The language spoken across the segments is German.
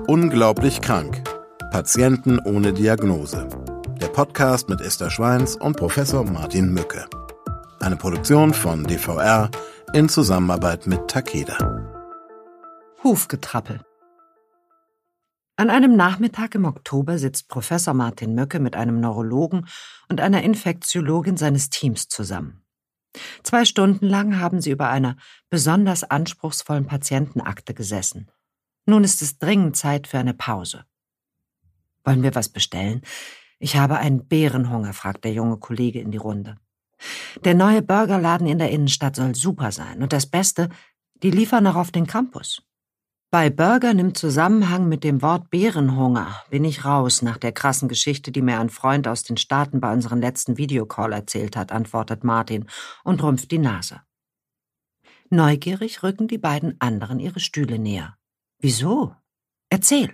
Unglaublich krank. Patienten ohne Diagnose. Der Podcast mit Esther Schweins und Professor Martin Mücke. Eine Produktion von DVR in Zusammenarbeit mit Takeda. Hufgetrappel. An einem Nachmittag im Oktober sitzt Professor Martin Mücke mit einem Neurologen und einer Infektiologin seines Teams zusammen. 2 Stunden lang haben sie über einer besonders anspruchsvollen Patientenakte gesessen. Nun ist es dringend Zeit für eine Pause. »Wollen wir was bestellen? Ich habe einen Bärenhunger«, fragt der junge Kollege in die Runde. »Der neue Burgerladen in der Innenstadt soll super sein. Und das Beste, die liefern auch auf den Campus.« Bei Burgern im Zusammenhang mit dem Wort Bärenhunger bin ich raus nach der krassen Geschichte, die mir ein Freund aus den Staaten bei unserem letzten Videocall erzählt hat, antwortet Martin und rümpft die Nase. Neugierig rücken die beiden anderen ihre Stühle näher. »Wieso? Erzähl!«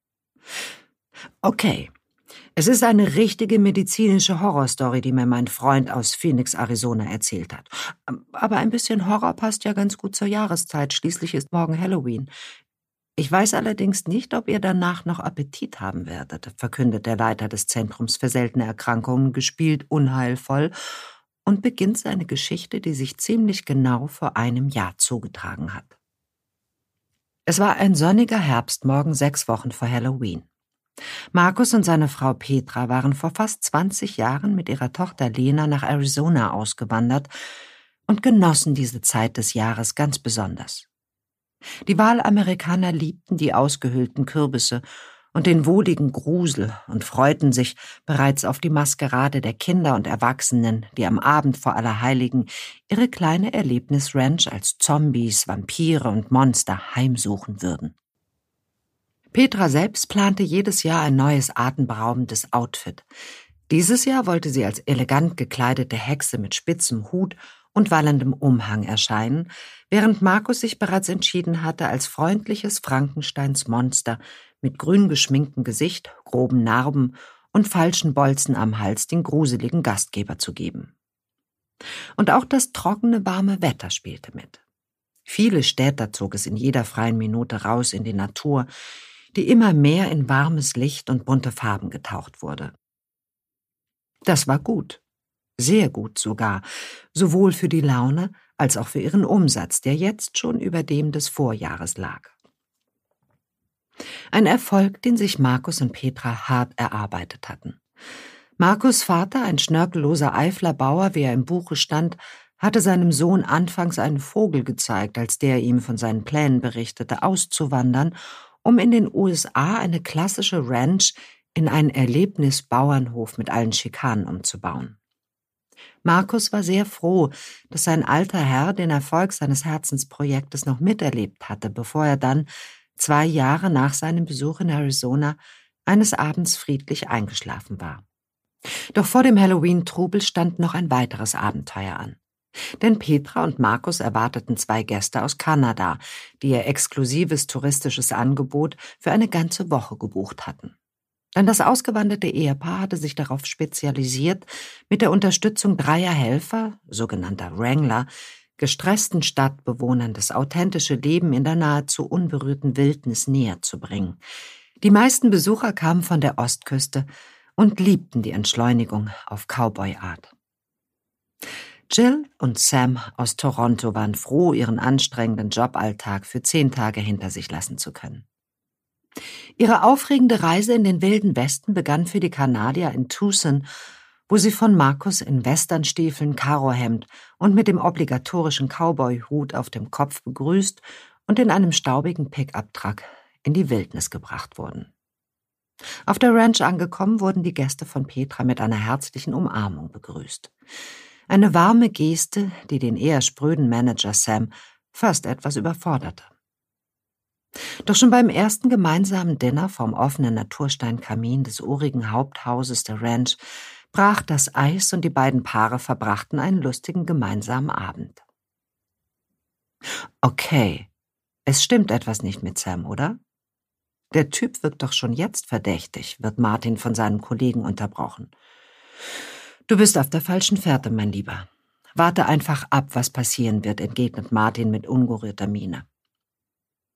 »Okay, es ist eine richtige medizinische Horrorstory, die mir mein Freund aus Phoenix, Arizona erzählt hat. Aber ein bisschen Horror passt ja ganz gut zur Jahreszeit, schließlich ist morgen Halloween. Ich weiß allerdings nicht, ob ihr danach noch Appetit haben werdet«, verkündet der Leiter des Zentrums für seltene Erkrankungen, gespielt unheilvoll, und beginnt seine Geschichte, die sich ziemlich genau vor einem Jahr zugetragen hat. Es war ein sonniger Herbstmorgen 6 Wochen vor Halloween. Markus und seine Frau Petra waren vor fast 20 Jahren mit ihrer Tochter Lena nach Arizona ausgewandert und genossen diese Zeit des Jahres ganz besonders. Die Walamerikaner liebten die ausgehöhlten Kürbisse und den wohligen Grusel und freuten sich bereits auf die Maskerade der Kinder und Erwachsenen, die am Abend vor Allerheiligen ihre kleine Erlebnisranch als Zombies, Vampire und Monster heimsuchen würden. Petra selbst plante jedes Jahr ein neues atemberaubendes Outfit. Dieses Jahr wollte sie als elegant gekleidete Hexe mit spitzem Hut und wallendem Umhang erscheinen, während Markus sich bereits entschieden hatte, als freundliches Frankensteins Monster mit grün geschminktem Gesicht, groben Narben und falschen Bolzen am Hals den gruseligen Gastgeber zu geben. Und auch das trockene, warme Wetter spielte mit. Viele Städter zog es in jeder freien Minute raus in die Natur, die immer mehr in warmes Licht und bunte Farben getaucht wurde. Das war gut, sehr gut sogar, sowohl für die Laune als auch für ihren Umsatz, der jetzt schon über dem des Vorjahres lag. Ein Erfolg, den sich Markus und Petra hart erarbeitet hatten. Markus' Vater, ein schnörkelloser Eifler-Bauer, wie er im Buche stand, hatte seinem Sohn anfangs einen Vogel gezeigt, als der ihm von seinen Plänen berichtete, auszuwandern, um in den USA eine klassische Ranch in einen Erlebnisbauernhof mit allen Schikanen umzubauen. Markus war sehr froh, dass sein alter Herr den Erfolg seines Herzensprojektes noch miterlebt hatte, bevor er dann 2 Jahre nach seinem Besuch in Arizona eines Abends friedlich eingeschlafen war. Doch vor dem Halloween-Trubel stand noch ein weiteres Abenteuer an. Denn Petra und Markus erwarteten 2 Gäste aus Kanada, die ihr exklusives touristisches Angebot für eine ganze Woche gebucht hatten. Denn das ausgewanderte Ehepaar hatte sich darauf spezialisiert, mit der Unterstützung 3 Helfer, sogenannter Wrangler, gestressten Stadtbewohnern das authentische Leben in der nahezu unberührten Wildnis näher zu bringen. Die meisten Besucher kamen von der Ostküste und liebten die Entschleunigung auf Cowboy-Art. Jill und Sam aus Toronto waren froh, ihren anstrengenden Joballtag für 10 Tage hinter sich lassen zu können. Ihre aufregende Reise in den wilden Westen begann für die Kanadier in Tucson, wo sie von Markus in Westernstiefeln, Karohemd und mit dem obligatorischen Cowboy-Hut auf dem Kopf begrüßt und in einem staubigen Pickup-Truck in die Wildnis gebracht wurden. Auf der Ranch angekommen, wurden die Gäste von Petra mit einer herzlichen Umarmung begrüßt. Eine warme Geste, die den eher spröden Manager Sam fast etwas überforderte. Doch schon beim ersten gemeinsamen Dinner vom offenen Natursteinkamin des urigen Haupthauses der Ranch brach das Eis und die beiden Paare verbrachten einen lustigen gemeinsamen Abend. Okay, es stimmt etwas nicht mit Sam, oder? Der Typ wirkt doch schon jetzt verdächtig, wird Martin von seinem Kollegen unterbrochen. Du bist auf der falschen Fährte, mein Lieber. Warte einfach ab, was passieren wird, entgegnet Martin mit ungerührter Miene.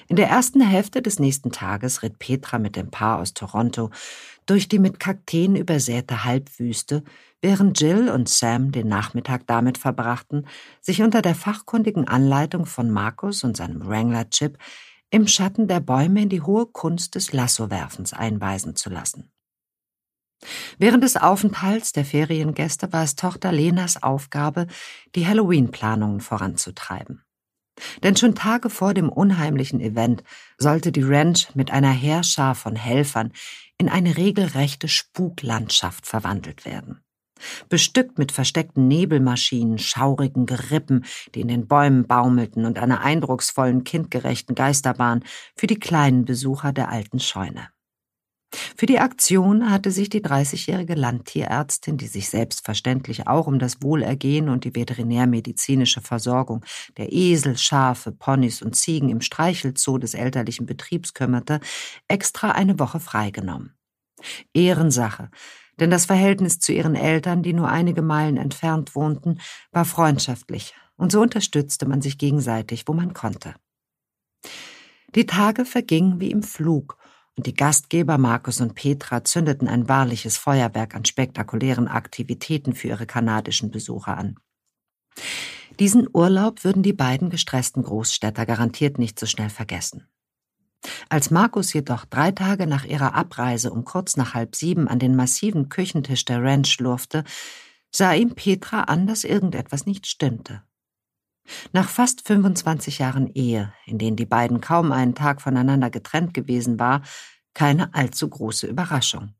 In der ersten Hälfte des nächsten Tages ritt Petra mit dem Paar aus Toronto durch die mit Kakteen übersäte Halbwüste, während Jill und Sam den Nachmittag damit verbrachten, sich unter der fachkundigen Anleitung von Markus und seinem Wrangler Chip im Schatten der Bäume in die hohe Kunst des Lassowerfens einweisen zu lassen. Während des Aufenthalts der Feriengäste war es Tochter Lenas Aufgabe, die Halloween-Planungen voranzutreiben. Denn schon Tage vor dem unheimlichen Event sollte die Ranch mit einer Heerschar von Helfern in eine regelrechte Spuklandschaft verwandelt werden. Bestückt mit versteckten Nebelmaschinen, schaurigen Gerippen, die in den Bäumen baumelten, und einer eindrucksvollen, kindgerechten Geisterbahn für die kleinen Besucher der alten Scheune. Für die Aktion hatte sich die 30-jährige Landtierärztin, die sich selbstverständlich auch um das Wohlergehen und die veterinärmedizinische Versorgung der Esel, Schafe, Ponys und Ziegen im Streichelzoo des elterlichen Betriebs kümmerte, extra eine Woche freigenommen. Ehrensache, denn das Verhältnis zu ihren Eltern, die nur einige Meilen entfernt wohnten, war freundschaftlich, und so unterstützte man sich gegenseitig, wo man konnte. Die Tage vergingen wie im Flug, und die Gastgeber Markus und Petra zündeten ein wahrliches Feuerwerk an spektakulären Aktivitäten für ihre kanadischen Besucher an. Diesen Urlaub würden die beiden gestressten Großstädter garantiert nicht so schnell vergessen. Als Markus jedoch 3 Tage nach ihrer Abreise um kurz nach 6:30 an den massiven Küchentisch der Ranch schlurfte, sah ihm Petra an, dass irgendetwas nicht stimmte. Nach fast 25 Jahren Ehe, in denen die beiden kaum einen Tag voneinander getrennt gewesen war, keine allzu große Überraschung.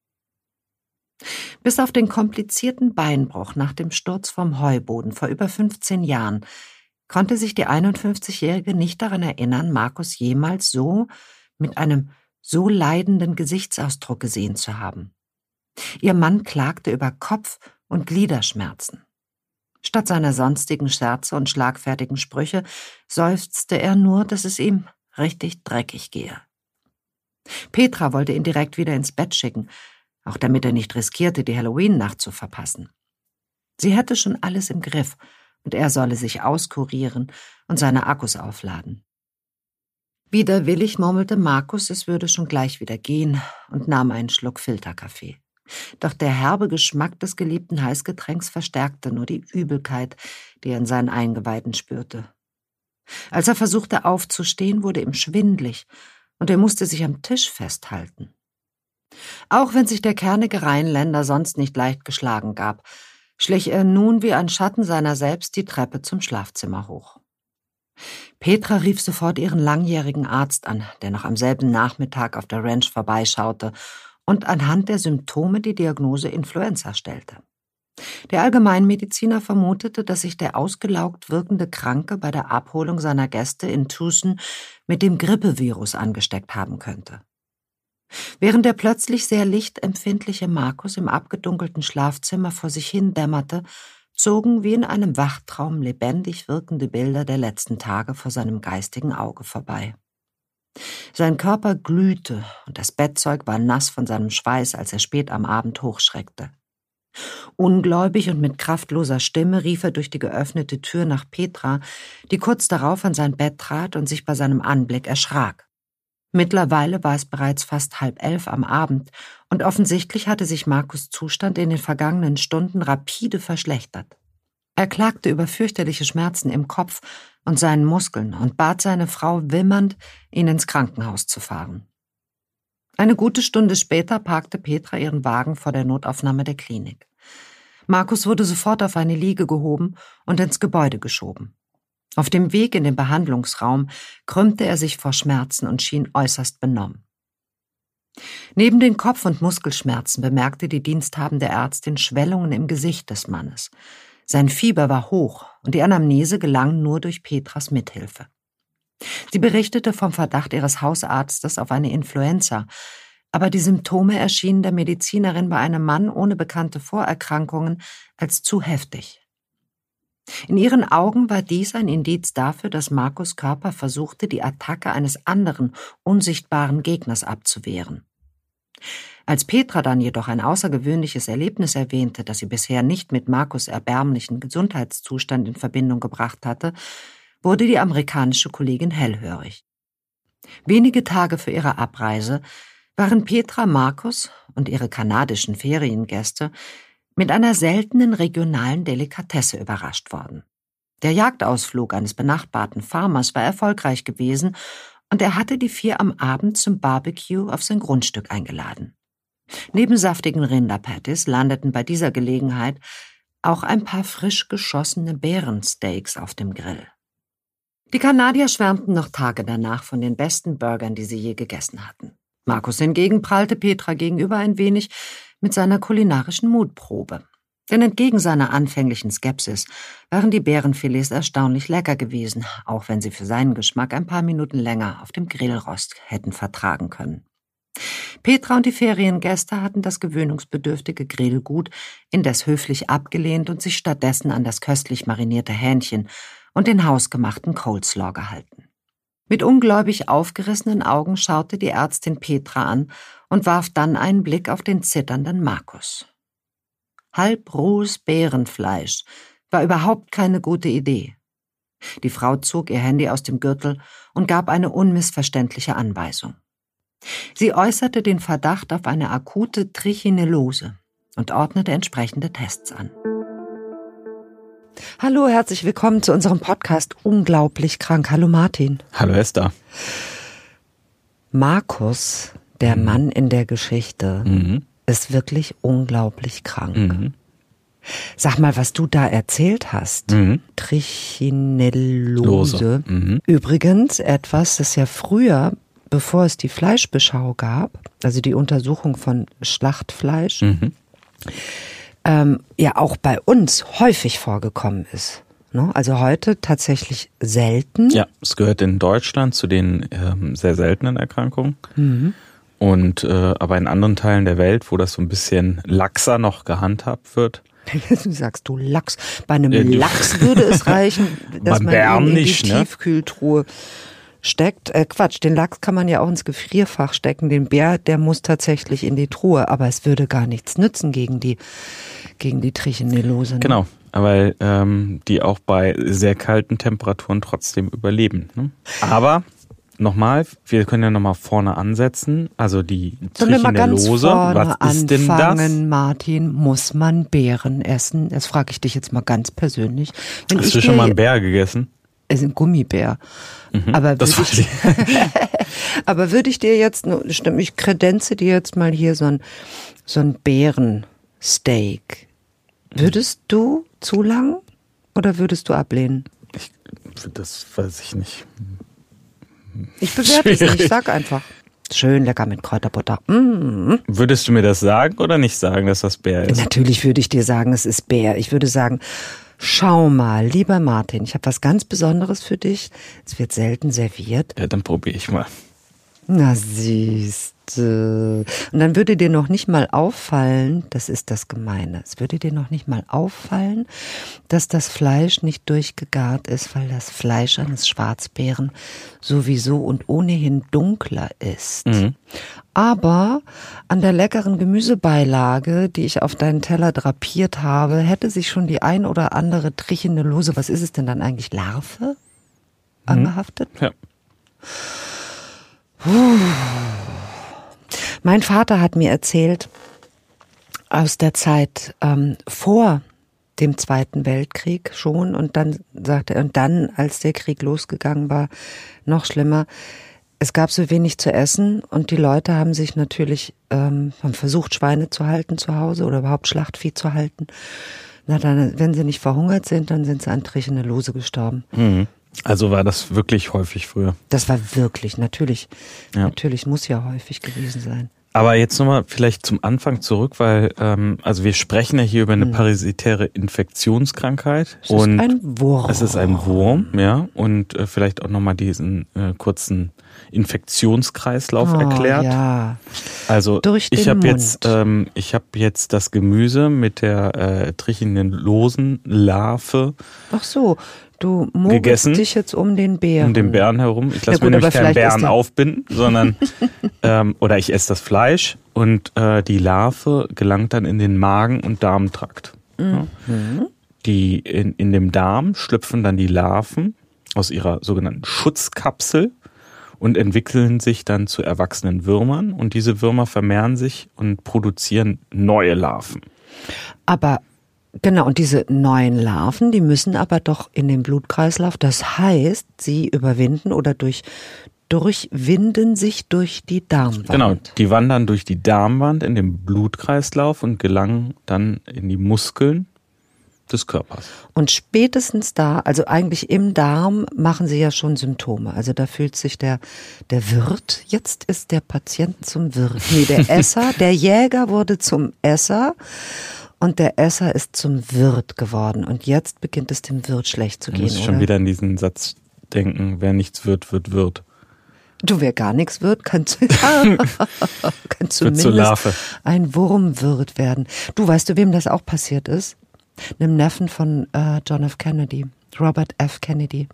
Bis auf den komplizierten Beinbruch nach dem Sturz vom Heuboden vor über 15 Jahren konnte sich die 51-Jährige nicht daran erinnern, Markus jemals so mit einem so leidenden Gesichtsausdruck gesehen zu haben. Ihr Mann klagte über Kopf- und Gliederschmerzen. Statt seiner sonstigen Scherze und schlagfertigen Sprüche seufzte er nur, dass es ihm richtig dreckig gehe. Petra wollte ihn direkt wieder ins Bett schicken, auch damit er nicht riskierte, die Halloween-Nacht zu verpassen. Sie hätte schon alles im Griff, und er solle sich auskurieren und seine Akkus aufladen. Widerwillig murmelte Markus, es würde schon gleich wieder gehen, und nahm einen Schluck Filterkaffee. Doch der herbe Geschmack des geliebten Heißgetränks verstärkte nur die Übelkeit, die er in seinen Eingeweiden spürte. Als er versuchte aufzustehen, wurde ihm schwindlig, und er musste sich am Tisch festhalten. Auch wenn sich der kernige Rheinländer sonst nicht leicht geschlagen gab, schlich er nun wie ein Schatten seiner selbst die Treppe zum Schlafzimmer hoch. Petra rief sofort ihren langjährigen Arzt an, der noch am selben Nachmittag auf der Ranch vorbeischaute und anhand der Symptome die Diagnose Influenza stellte. Der Allgemeinmediziner vermutete, dass sich der ausgelaugt wirkende Kranke bei der Abholung seiner Gäste in Tucson mit dem Grippevirus angesteckt haben könnte. Während der plötzlich sehr lichtempfindliche Markus im abgedunkelten Schlafzimmer vor sich hin dämmerte, zogen wie in einem Wachtraum lebendig wirkende Bilder der letzten Tage vor seinem geistigen Auge vorbei. Sein Körper glühte und das Bettzeug war nass von seinem Schweiß, als er spät am Abend hochschreckte. Ungläubig und mit kraftloser Stimme rief er durch die geöffnete Tür nach Petra, die kurz darauf an sein Bett trat und sich bei seinem Anblick erschrak. Mittlerweile war es bereits fast 10:30 am Abend, und offensichtlich hatte sich Markus' Zustand in den vergangenen Stunden rapide verschlechtert. Er klagte über fürchterliche Schmerzen im Kopf und seinen Muskeln und bat seine Frau wimmernd, ihn ins Krankenhaus zu fahren. Eine gute Stunde später parkte Petra ihren Wagen vor der Notaufnahme der Klinik. Markus wurde sofort auf eine Liege gehoben und ins Gebäude geschoben. Auf dem Weg in den Behandlungsraum krümmte er sich vor Schmerzen und schien äußerst benommen. Neben den Kopf- und Muskelschmerzen bemerkte die diensthabende Ärztin Schwellungen im Gesicht des Mannes. Sein Fieber war hoch und die Anamnese gelang nur durch Petras Mithilfe. Sie berichtete vom Verdacht ihres Hausarztes auf eine Influenza, aber die Symptome erschienen der Medizinerin bei einem Mann ohne bekannte Vorerkrankungen als zu heftig. In ihren Augen war dies ein Indiz dafür, dass Markus' Körper versuchte, die Attacke eines anderen, unsichtbaren Gegners abzuwehren. Als Petra dann jedoch ein außergewöhnliches Erlebnis erwähnte, das sie bisher nicht mit Markus' erbärmlichen Gesundheitszustand in Verbindung gebracht hatte, wurde die amerikanische Kollegin hellhörig. Wenige Tage vor ihrer Abreise waren Petra, Markus und ihre kanadischen Feriengäste mit einer seltenen regionalen Delikatesse überrascht worden. Der Jagdausflug eines benachbarten Farmers war erfolgreich gewesen und er hatte die 4 am Abend zum Barbecue auf sein Grundstück eingeladen. Neben saftigen Rinderpatties landeten bei dieser Gelegenheit auch ein paar frisch geschossene Bärensteaks auf dem Grill. Die Kanadier schwärmten noch Tage danach von den besten Burgern, die sie je gegessen hatten. Markus hingegen prallte Petra gegenüber ein wenig mit seiner kulinarischen Mutprobe. Denn entgegen seiner anfänglichen Skepsis waren die Bärenfilets erstaunlich lecker gewesen, auch wenn sie für seinen Geschmack ein paar Minuten länger auf dem Grillrost hätten vertragen können. Petra und die Feriengäste hatten das gewöhnungsbedürftige Grillgut indes höflich abgelehnt und sich stattdessen an das köstlich marinierte Hähnchen und den hausgemachten Coleslaw gehalten. Mit ungläubig aufgerissenen Augen schaute die Ärztin Petra an und warf dann einen Blick auf den zitternden Markus. Halbrohes Bärenfleisch war überhaupt keine gute Idee. Die Frau zog ihr Handy aus dem Gürtel und gab eine unmissverständliche Anweisung. Sie äußerte den Verdacht auf eine akute Trichinellose und ordnete entsprechende Tests an. Hallo, herzlich willkommen zu unserem Podcast Unglaublich krank. Hallo Martin. Hallo Esther. Markus, der Mann in der Geschichte, ist wirklich unglaublich krank. Sag mal, was du da erzählt hast. Trichinellose. Übrigens etwas, das ja früher, bevor es die Fleischbeschau gab, also die Untersuchung von Schlachtfleisch, ja auch bei uns häufig vorgekommen ist. Ne? Also heute tatsächlich selten. Ja, es gehört in Deutschland zu den sehr seltenen Erkrankungen. Und aber in anderen Teilen der Welt, wo das so ein bisschen laxer noch gehandhabt wird. Du sagst du Lachs. Bei einem Lachs würde es reichen, dass man ihn in die Tiefkühltruhe steckt. Quatsch, den Lachs kann man ja auch ins Gefrierfach stecken. Den Bär, der muss tatsächlich in die Truhe. Aber es würde gar nichts nützen gegen die Trichinellose. Ne? Genau, weil die auch bei sehr kalten Temperaturen trotzdem überleben. Ne? Aber nochmal, wir können ja nochmal vorne ansetzen. Also die Trichinellose, was ist denn das? Martin, muss man Beeren essen? Das frage ich dich jetzt mal ganz persönlich. Hast du schon mal einen Bär gegessen? Es ist ein Gummibär. Aber würde ich dir jetzt, ich kredenze dir jetzt mal hier so ein Bärensteak. Würdest du zulangen oder würdest du ablehnen? Das weiß ich nicht. Ich bewerte es nicht, ich sag einfach. Schön lecker mit Kräuterbutter. Würdest du mir das sagen oder nicht sagen, dass das Bär ist? Natürlich würde ich dir sagen, es ist Bär. Ich würde sagen, schau mal, lieber Martin, ich habe was ganz Besonderes für dich. Es wird selten serviert. Ja, dann probiere ich mal. Na siehste. Und dann würde dir noch nicht mal auffallen, das ist das Gemeine, es würde dir noch nicht mal auffallen, dass das Fleisch nicht durchgegart ist, weil das Fleisch eines Schwarzbären sowieso und ohnehin dunkler ist. Aber an der leckeren Gemüsebeilage, die ich auf deinen Teller drapiert habe, hätte sich schon die ein oder andere Trichinellose, was ist es denn dann eigentlich, Larve, angehaftet? Ja. Mein Vater hat mir erzählt, aus der Zeit vor dem Zweiten Weltkrieg schon, und dann sagte er, und dann, als der Krieg losgegangen war, noch schlimmer, es gab so wenig zu essen und die Leute haben sich natürlich haben versucht, Schweine zu halten zu Hause oder überhaupt Schlachtvieh zu halten. Na dann, wenn sie nicht verhungert sind, dann sind sie an Trichinellose gestorben. Also war das wirklich häufig früher? Das war wirklich, natürlich. Ja. Natürlich muss ja häufig gewesen sein. Aber jetzt nochmal vielleicht zum Anfang zurück, weil also wir sprechen ja hier über eine parasitäre Infektionskrankheit. Es ist ein Wurm. Es ist ein Wurm, ja. Und vielleicht auch nochmal diesen kurzen Infektionskreislauf erklärt. Ja. Also durch den ich habe Mund. jetzt das Gemüse mit der Trichinellosenlarve. Ach so. Du mogelst dich jetzt um den Bären. Um den Bären herum. Ich lasse mir nämlich keinen Bären aufbinden, sondern oder ich esse das Fleisch und die Larve gelangt dann in den Magen- und Darmtrakt. Ja. Die in dem Darm schlüpfen dann die Larven aus ihrer sogenannten Schutzkapsel und entwickeln sich dann zu erwachsenen Würmern. Und diese Würmer vermehren sich und produzieren neue Larven. Aber genau, und diese neuen Larven, die müssen aber doch in den Blutkreislauf. Das heißt, sie überwinden oder durchwinden sich durch die Darmwand. Genau, die wandern durch die Darmwand in den Blutkreislauf und gelangen dann in die Muskeln des Körpers. Und spätestens da, also eigentlich im Darm, machen sie ja schon Symptome. Also da fühlt sich der Wirt, jetzt ist der Patient zum Wirt. Nee, der Esser, der Jäger wurde zum Esser und der Esser ist zum Wirt geworden. Und jetzt beginnt es dem Wirt schlecht zu gehen, Du musst schon wieder an diesen Satz denken, wer nichts wird, wird Wirt. Du, wer gar nichts wird, kann zumindest ein Wurmwirt werden. Du, weißt du, wem das auch passiert ist? Einem Neffen von John F. Kennedy, Robert F. Kennedy.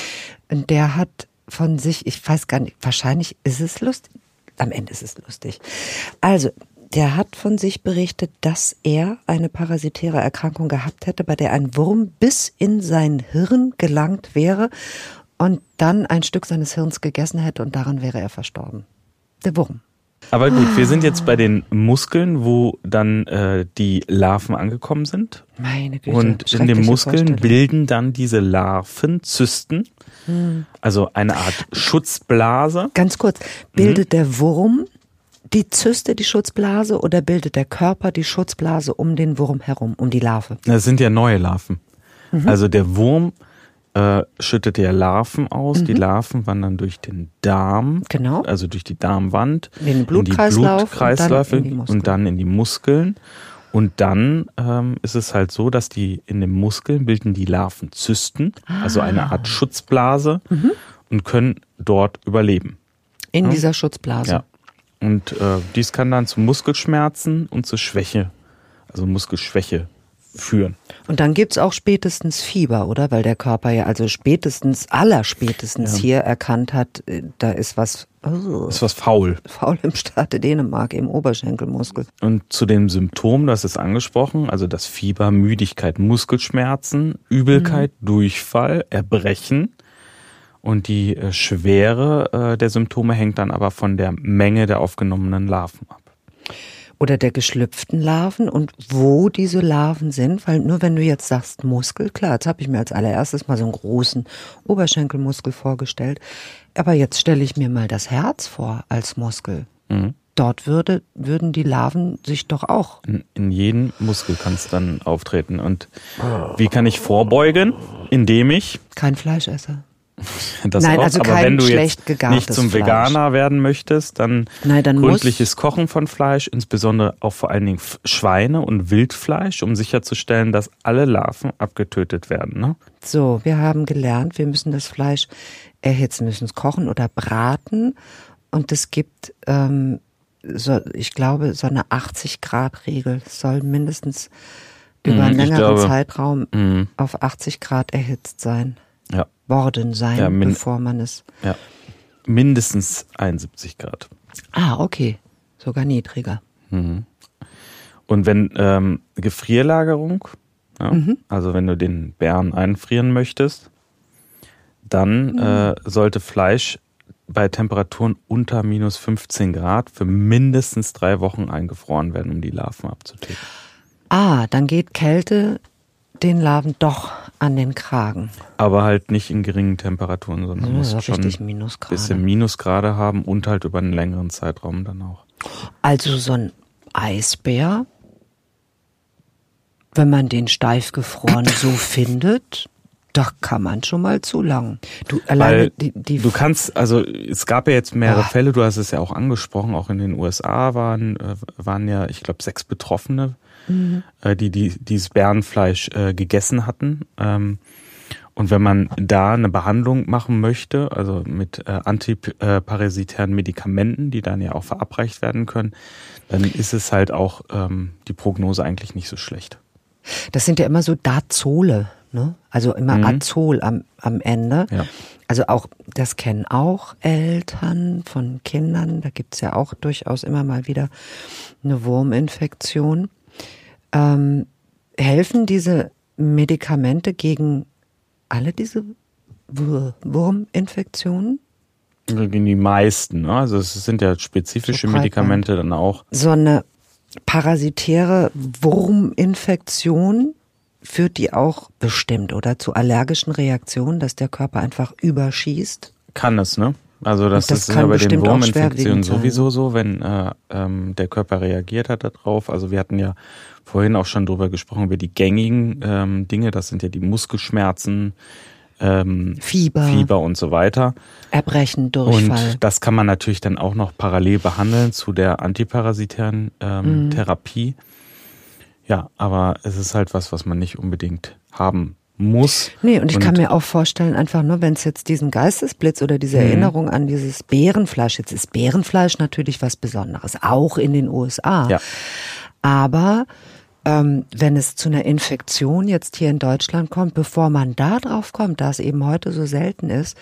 Und der hat von sich, ich weiß gar nicht, wahrscheinlich ist es lustig, am Ende ist es lustig. Also, der hat von sich berichtet, dass er eine parasitäre Erkrankung gehabt hätte, bei der ein Wurm bis in sein Hirn gelangt wäre und dann ein Stück seines Hirns gegessen hätte und daran wäre er verstorben. Der Wurm. Aber gut, wir sind jetzt bei den Muskeln, wo dann die Larven angekommen sind. Meine Güte. Und in den Muskeln bilden dann diese Larven Zysten, also eine Art Schutzblase. Ganz kurz, bildet der Wurm die Zyste, die Schutzblase, oder bildet der Körper die Schutzblase um den Wurm herum, um die Larve? Das sind ja neue Larven. Also der Wurm schüttet ja Larven aus. Die Larven wandern durch den Darm, genau. Also durch die Darmwand, in den Blutkreisläufe und dann in die Muskeln. Und dann ist es halt so, dass die in den Muskeln bilden die Larven Zysten, also eine Art Schutzblase, und können dort überleben. In dieser Schutzblase. Ja. Und dies kann dann zu Muskelschmerzen und zu Schwäche, also Muskelschwäche führen. Und dann gibt's auch spätestens Fieber, oder? Weil der Körper ja also allerspätestens hier erkannt hat, da ist was faul. Faul im Staate Dänemark, im Oberschenkelmuskel. Und zu den Symptomen, das ist angesprochen, also das Fieber, Müdigkeit, Muskelschmerzen, Übelkeit, Durchfall, Erbrechen. Und die Schwere der Symptome hängt dann aber von der Menge der aufgenommenen Larven ab. Oder der geschlüpften Larven und wo diese Larven sind, weil nur wenn du jetzt sagst Muskel, klar, jetzt habe ich mir als allererstes mal so einen großen Oberschenkelmuskel vorgestellt, aber jetzt stelle ich mir mal das Herz vor als Muskel. Dort würden die Larven sich doch auch... In jedem Muskel kann es dann auftreten. Und wie kann ich vorbeugen? Indem ich... Kein Fleisch esse. Das Nein, auch. also aber kein wenn du schlecht jetzt gegartes nicht zum Fleisch. Veganer werden möchtest, dann gründliches Kochen von Fleisch, insbesondere auch vor allen Dingen Schweine- und Wildfleisch, um sicherzustellen, dass alle Larven abgetötet werden. Ne? So, wir haben gelernt, wir müssen das Fleisch erhitzen, müssen es kochen oder braten. Und es gibt, ich glaube, so eine 80-Grad-Regel. Es soll mindestens über einen längeren Zeitraum auf 80 Grad erhitzt sein. Ja. Worden sein, bevor man es... Ja, mindestens 71 Grad. Ah, okay. Sogar niedriger. Und wenn Gefrierlagerung, also wenn du den Bären einfrieren möchtest, dann sollte Fleisch bei Temperaturen unter minus 15 Grad für mindestens 3 Wochen eingefroren werden, um die Larven abzutöten. Ah, dann geht Kälte den Larven doch an den Kragen. Aber halt nicht in geringen Temperaturen, sondern muss schon ein bisschen Minusgrade haben und halt über einen längeren Zeitraum dann auch. Also so ein Eisbär, wenn man den steif gefroren so findet, da kann man schon mal zu lang. Du kannst, also es gab ja jetzt mehrere Fälle, du hast es ja auch angesprochen, auch in den USA waren ja, ich glaube, 6 Betroffene, die dieses Bärenfleisch gegessen hatten. Und wenn man da eine Behandlung machen möchte, also mit antiparasitären Medikamenten, die dann ja auch verabreicht werden können, dann ist es halt auch die Prognose eigentlich nicht so schlecht. Das sind ja immer so Dazole, ne? Also immer Azol am Ende. Ja. Also auch, das kennen auch Eltern von Kindern, da gibt's ja auch durchaus immer mal wieder eine Wurminfektion. Helfen diese Medikamente gegen alle diese Wurminfektionen? Gegen die meisten, ne? Also es sind ja spezifische Medikamente dann auch. So eine parasitäre Wurminfektion führt die auch bestimmt, oder? Zu allergischen Reaktionen, dass der Körper einfach überschießt? Kann es, ne? Also das ist ja bei den Wurminfektionen sowieso so, wenn der Körper reagiert hat darauf. Also wir hatten ja vorhin auch schon drüber gesprochen, über die gängigen Dinge. Das sind ja die Muskelschmerzen, Fieber und so weiter. Erbrechen, Durchfall. Und das kann man natürlich dann auch noch parallel behandeln zu der antiparasitären Therapie. Ja, aber es ist halt was man nicht unbedingt haben muss. Nee, und ich kann mir auch vorstellen, einfach nur, wenn es jetzt diesen Geistesblitz oder diese Erinnerung an dieses Bärenfleisch, jetzt ist Bärenfleisch natürlich was Besonderes, auch in den USA. Ja. Aber wenn es zu einer Infektion jetzt hier in Deutschland kommt, bevor man da drauf kommt, da es eben heute so selten ist,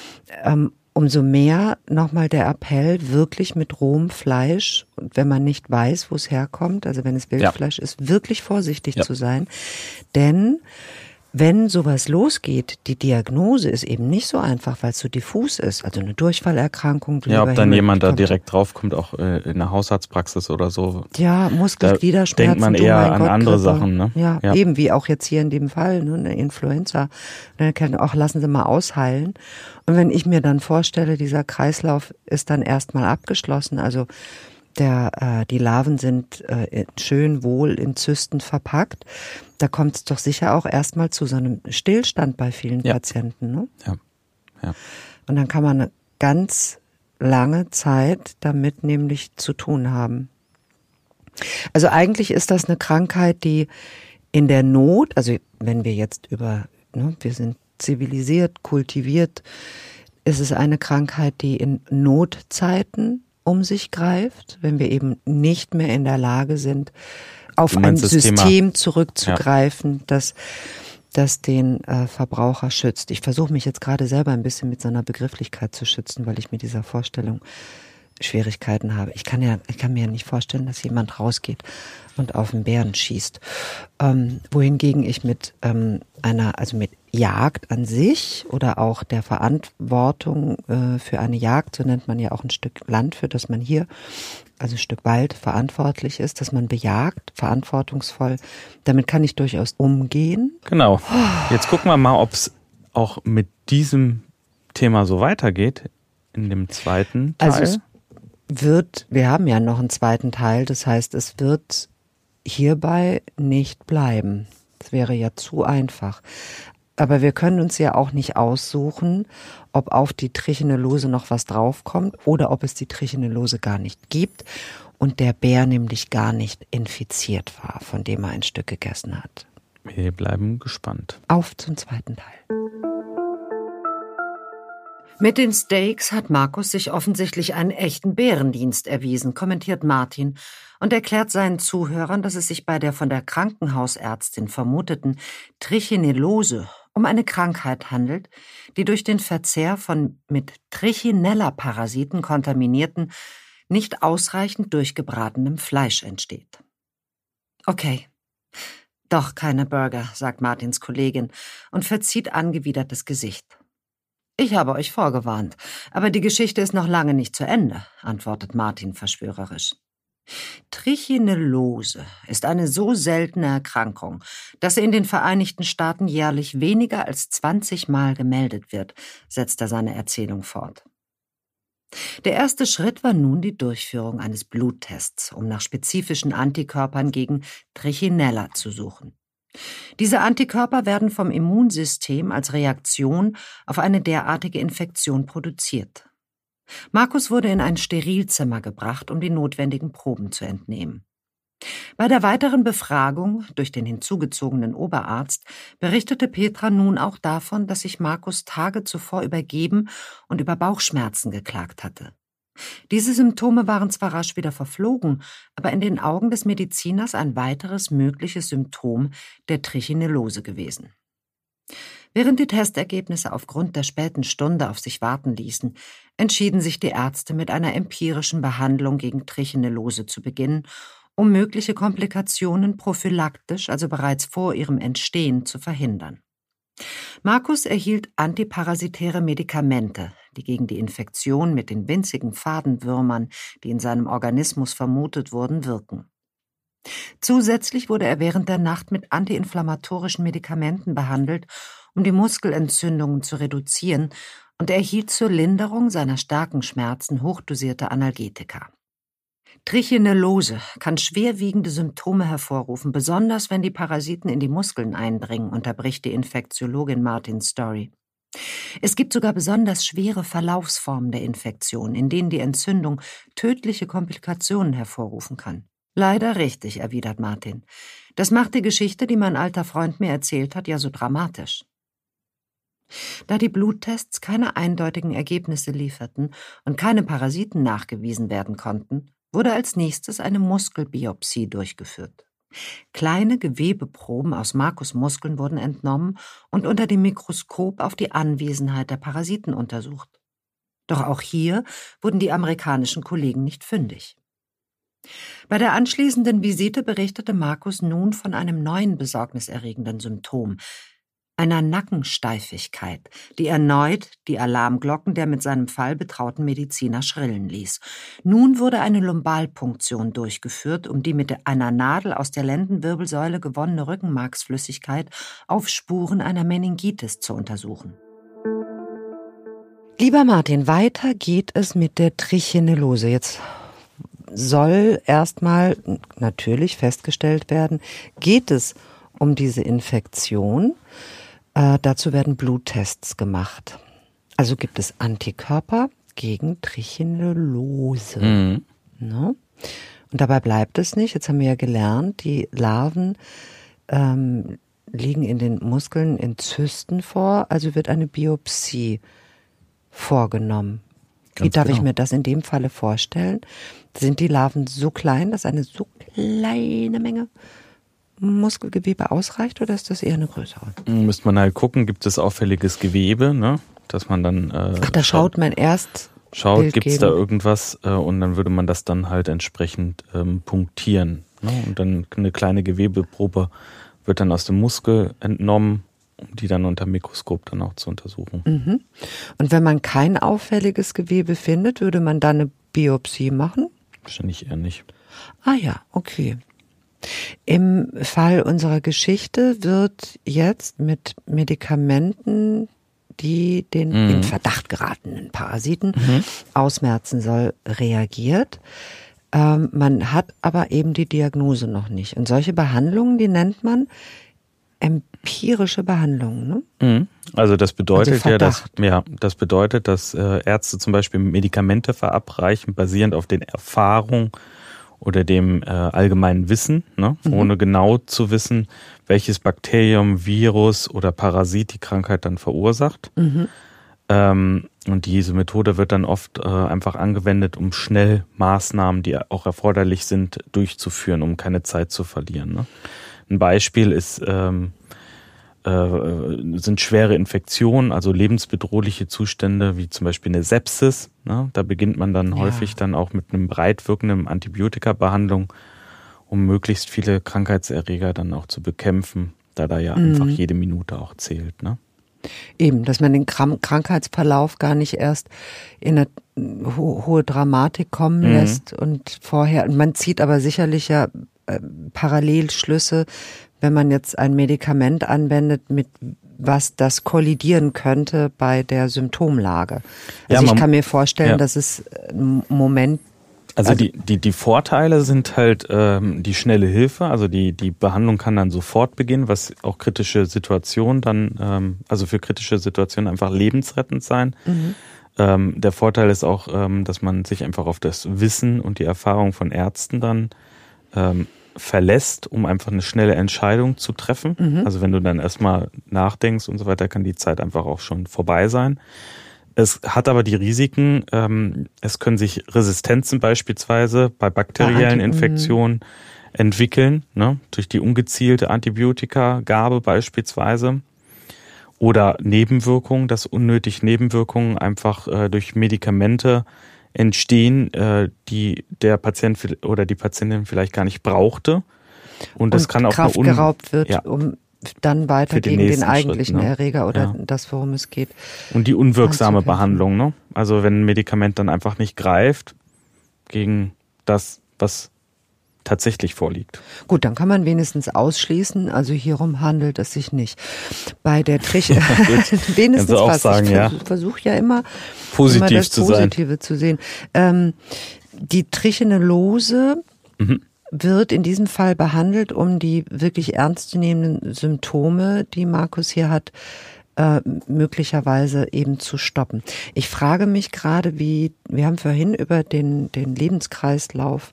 umso mehr nochmal der Appell, wirklich mit rohem Fleisch, und wenn man nicht weiß, wo es herkommt, also wenn es Wildfleisch ist, wirklich vorsichtig zu sein. Denn wenn sowas losgeht, die Diagnose ist eben nicht so einfach, weil es so diffus ist. Also eine Durchfallerkrankung. Ja, ob dann jemand da direkt draufkommt, auch in der Hausarztpraxis oder so. Ja, Muskelgliederschmerzen. Denkt man eher an andere Sachen, ne? Ja, eben wie auch jetzt hier in dem Fall, ne, eine Influenza. Dann kann auch, lassen Sie mal ausheilen. Und wenn ich mir dann vorstelle, dieser Kreislauf ist dann erstmal abgeschlossen, also die Larven sind schön wohl in Zysten verpackt. Da kommt es doch sicher auch erstmal zu so einem Stillstand bei vielen Patienten. Ne? Ja. Und dann kann man eine ganz lange Zeit damit nämlich zu tun haben. Also eigentlich ist das eine Krankheit, die in der Not, also wenn wir jetzt wir sind zivilisiert, kultiviert, ist es eine Krankheit, die in Notzeiten um sich greift, wenn wir eben nicht mehr in der Lage sind, auf ein System zurückzugreifen, das den Verbraucher schützt. Ich versuche mich jetzt gerade selber ein bisschen mit so einer Begrifflichkeit zu schützen, weil ich mit dieser Vorstellung Schwierigkeiten habe. Ich kann mir ja nicht vorstellen, dass jemand rausgeht und auf einen Bären schießt. Wohingegen ich mit mit Jagd an sich oder auch der Verantwortung für eine Jagd, so nennt man ja auch ein Stück Land, für das man hier, also ein Stück Wald verantwortlich ist, dass man bejagt, verantwortungsvoll. Damit kann ich durchaus umgehen. Genau. Jetzt gucken wir mal, ob es auch mit diesem Thema so weitergeht in dem zweiten Teil. Also wir haben ja noch einen zweiten Teil, das heißt, es wird hierbei nicht bleiben. Das wäre ja zu einfach. Aber wir können uns ja auch nicht aussuchen, ob auf die Trichinellose noch was draufkommt oder ob es die Trichinellose gar nicht gibt und der Bär nämlich gar nicht infiziert war, von dem er ein Stück gegessen hat. Wir bleiben gespannt. Auf zum zweiten Teil. Mit den Steaks hat Markus sich offensichtlich einen echten Bärendienst erwiesen, kommentiert Martin und erklärt seinen Zuhörern, dass es sich bei der von der Krankenhausärztin vermuteten Trichinellose um eine Krankheit handelt, die durch den Verzehr von mit Trichinella-Parasiten kontaminierten, nicht ausreichend durchgebratenem Fleisch entsteht. Okay, doch keine Burger, sagt Martins Kollegin und verzieht angewidertes Gesicht. Ich habe euch vorgewarnt, aber die Geschichte ist noch lange nicht zu Ende, antwortet Martin verschwörerisch. Trichinellose ist eine so seltene Erkrankung, dass sie in den Vereinigten Staaten jährlich weniger als 20 Mal gemeldet wird, setzt er seine Erzählung fort. Der erste Schritt war nun die Durchführung eines Bluttests, um nach spezifischen Antikörpern gegen Trichinella zu suchen. Diese Antikörper werden vom Immunsystem als Reaktion auf eine derartige Infektion produziert. Markus wurde in ein Sterilzimmer gebracht, um die notwendigen Proben zu entnehmen. Bei der weiteren Befragung durch den hinzugezogenen Oberarzt berichtete Petra nun auch davon, dass sich Markus Tage zuvor übergeben und über Bauchschmerzen geklagt hatte. Diese Symptome waren zwar rasch wieder verflogen, aber in den Augen des Mediziners ein weiteres mögliches Symptom der Trichinellose gewesen. Während die Testergebnisse aufgrund der späten Stunde auf sich warten ließen, entschieden sich die Ärzte, mit einer empirischen Behandlung gegen Trichinellose zu beginnen, um mögliche Komplikationen prophylaktisch, also bereits vor ihrem Entstehen, zu verhindern. Markus erhielt antiparasitäre Medikamente, die gegen die Infektion mit den winzigen Fadenwürmern, die in seinem Organismus vermutet wurden, wirken. Zusätzlich wurde er während der Nacht mit antiinflammatorischen Medikamenten behandelt, um die Muskelentzündungen zu reduzieren, und er erhielt zur Linderung seiner starken Schmerzen hochdosierte Analgetika. Trichinellose kann schwerwiegende Symptome hervorrufen, besonders wenn die Parasiten in die Muskeln eindringen, unterbricht die Infektiologin Martin Story. Es gibt sogar besonders schwere Verlaufsformen der Infektion, in denen die Entzündung tödliche Komplikationen hervorrufen kann. Leider richtig, erwidert Martin. Das macht die Geschichte, die mein alter Freund mir erzählt hat, ja so dramatisch. Da die Bluttests keine eindeutigen Ergebnisse lieferten und keine Parasiten nachgewiesen werden konnten, wurde als nächstes eine Muskelbiopsie durchgeführt. Kleine Gewebeproben aus Markus' Muskeln wurden entnommen und unter dem Mikroskop auf die Anwesenheit der Parasiten untersucht. Doch auch hier wurden die amerikanischen Kollegen nicht fündig. Bei der anschließenden Visite berichtete Markus nun von einem neuen besorgniserregenden Symptom, einer Nackensteifigkeit, die erneut die Alarmglocken der mit seinem Fall betrauten Mediziner schrillen ließ. Nun wurde eine Lumbalpunktion durchgeführt, um die mit einer Nadel aus der Lendenwirbelsäule gewonnene Rückenmarksflüssigkeit auf Spuren einer Meningitis zu untersuchen. Lieber Martin, weiter geht es mit der Trichinellose. Jetzt soll erstmal natürlich festgestellt werden, geht es um diese Infektion. Dazu werden Bluttests gemacht. Also gibt es Antikörper gegen Trichinellose. Mhm. Ne? Und dabei bleibt es nicht. Jetzt haben wir ja gelernt, die Larven liegen in den Muskeln in Zysten vor, also wird eine Biopsie vorgenommen. Wie darf ich mir das in dem Falle vorstellen? Sind die Larven so klein, dass eine so kleine Menge Muskelgewebe ausreicht, oder ist das eher eine größere? Müsste man halt gucken, gibt es auffälliges Gewebe, ne? Dass man dann da schaut man erst gibt es da irgendwas und dann würde man das dann halt entsprechend punktieren, ne? Und dann eine kleine Gewebeprobe wird dann aus dem Muskel entnommen, um die dann unter dem Mikroskop dann auch zu untersuchen. Mhm. Und wenn man kein auffälliges Gewebe findet, würde man dann eine Biopsie machen? Wahrscheinlich eher nicht. Ah ja, okay. Im Fall unserer Geschichte wird jetzt mit Medikamenten, die den in Verdacht geratenen Parasiten ausmerzen soll, reagiert. Man hat aber eben die Diagnose noch nicht. Und solche Behandlungen, die nennt man empirische Behandlungen, ne? Also das bedeutet das bedeutet, dass Ärzte zum Beispiel Medikamente verabreichen, basierend auf den Erfahrungen oder dem allgemeinen Wissen, ne? Ohne genau zu wissen, welches Bakterium, Virus oder Parasit die Krankheit dann verursacht. Und diese Methode wird dann oft einfach angewendet, um schnell Maßnahmen, die auch erforderlich sind, durchzuführen, um keine Zeit zu verlieren, ne? Ein Beispiel ist sind schwere Infektionen, also lebensbedrohliche Zustände, wie zum Beispiel eine Sepsis, ne? Da beginnt man dann häufig dann auch mit einem breit wirkenden Antibiotika-Behandlung, um möglichst viele Krankheitserreger dann auch zu bekämpfen, da ja einfach jede Minute auch zählt, ne? Eben, dass man den Krankheitsverlauf gar nicht erst in eine hohe Dramatik kommen lässt und vorher, man zieht aber sicherlich ja Parallelschlüsse, wenn man jetzt ein Medikament anwendet, mit was das kollidieren könnte bei der Symptomlage. Also ich kann mir vorstellen, dass es im Moment... Also die Vorteile sind halt die schnelle Hilfe, also die Behandlung kann dann sofort beginnen, was auch kritische Situationen dann, also für kritische Situationen einfach lebensrettend sein. Der Vorteil ist auch, dass man sich einfach auf das Wissen und die Erfahrung von Ärzten dann verlässt, um einfach eine schnelle Entscheidung zu treffen. Also wenn du dann erstmal nachdenkst und so weiter, kann die Zeit einfach auch schon vorbei sein. Es hat aber die Risiken, es können sich Resistenzen beispielsweise bei bakteriellen Infektionen entwickeln, ne, durch die ungezielte Antibiotikagabe beispielsweise. Oder Nebenwirkungen, dass unnötig Nebenwirkungen einfach durch Medikamente entstehen, die der Patient oder die Patientin vielleicht gar nicht brauchte. Und das kann auch Kraft geraubt wird, um dann weiter gegen den eigentlichen Erreger oder das, worum es geht. Und die unwirksame Behandlung, ne? Also wenn ein Medikament dann einfach nicht greift gegen das, was tatsächlich vorliegt. Gut, dann kann man wenigstens ausschließen, also hierum handelt es sich nicht. Bei der wenigstens auch sagen, ich versuche ja immer das Positive zu sehen. Die Trichinellose wird in diesem Fall behandelt, um die wirklich ernstzunehmenden Symptome, die Markus hier hat, möglicherweise eben zu stoppen. Ich frage mich gerade, wir haben vorhin über den Lebenskreislauf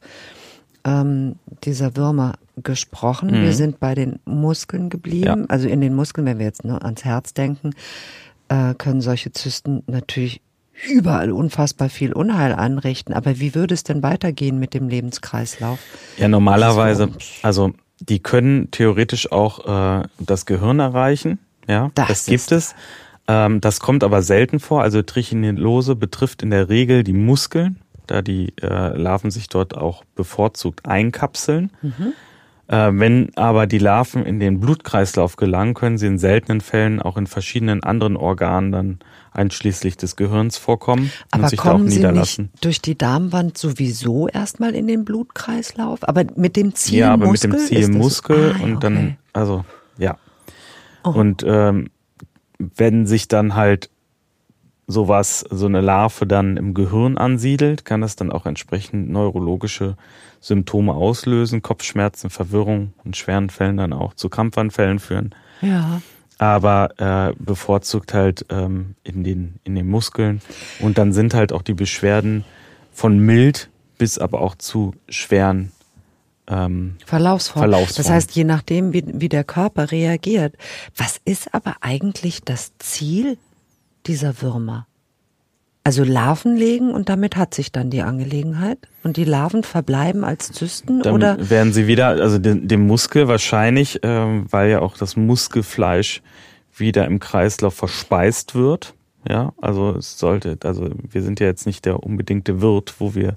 dieser Würmer gesprochen. Wir sind bei den Muskeln geblieben. Ja. Also in den Muskeln, wenn wir jetzt nur ans Herz denken, können solche Zysten natürlich überall unfassbar viel Unheil anrichten. Aber wie würde es denn weitergehen mit dem Lebenskreislauf? Ja, normalerweise, also die können theoretisch auch das Gehirn erreichen. Ja, das gibt es. Das kommt aber selten vor. Also Trichinellose betrifft in der Regel die Muskeln, da die Larven sich dort auch bevorzugt einkapseln. Wenn aber die Larven in den Blutkreislauf gelangen, können sie in seltenen Fällen auch in verschiedenen anderen Organen dann einschließlich des Gehirns vorkommen und sich da auch niederlassen. Nicht durch die Darmwand sowieso erstmal in den Blutkreislauf? Aber mit dem Ziel Muskel? Ja, aber mit dem Ziel Muskel und dann, also ja. Oh. Und wenn sich dann halt so eine Larve dann im Gehirn ansiedelt, kann das dann auch entsprechend neurologische Symptome auslösen, Kopfschmerzen, Verwirrung und in schweren Fällen dann auch zu Krampfanfällen führen. Ja. Aber bevorzugt halt in den Muskeln. Und dann sind halt auch die Beschwerden von mild bis aber auch zu schweren Verlaufsform. Das heißt, je nachdem, wie der Körper reagiert. Was ist aber eigentlich das Ziel dieser Würmer? Also Larven legen und damit hat sich dann die Angelegenheit? Und die Larven verbleiben als Zysten? Dann oder werden sie wieder, also dem Muskel wahrscheinlich, weil ja auch das Muskelfleisch wieder im Kreislauf verspeist wird. Ja, also wir sind ja jetzt nicht der unbedingte Wirt, wo wir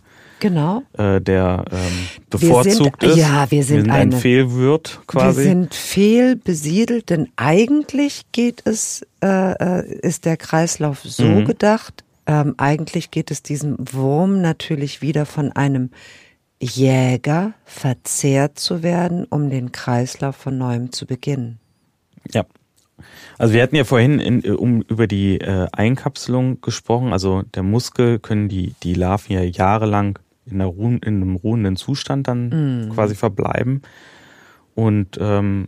der bevorzugt ist. Ja, wir sind ein Fehlwirt quasi. Wir sind fehlbesiedelt, denn eigentlich ist der Kreislauf so gedacht, eigentlich geht es diesem Wurm natürlich wieder von einem Jäger verzehrt zu werden, um den Kreislauf von neuem zu beginnen. Ja. Also wir hatten ja vorhin über die Einkapselung gesprochen. Also der Muskel können die Larven ja jahrelang in einem ruhenden Zustand dann quasi verbleiben. Und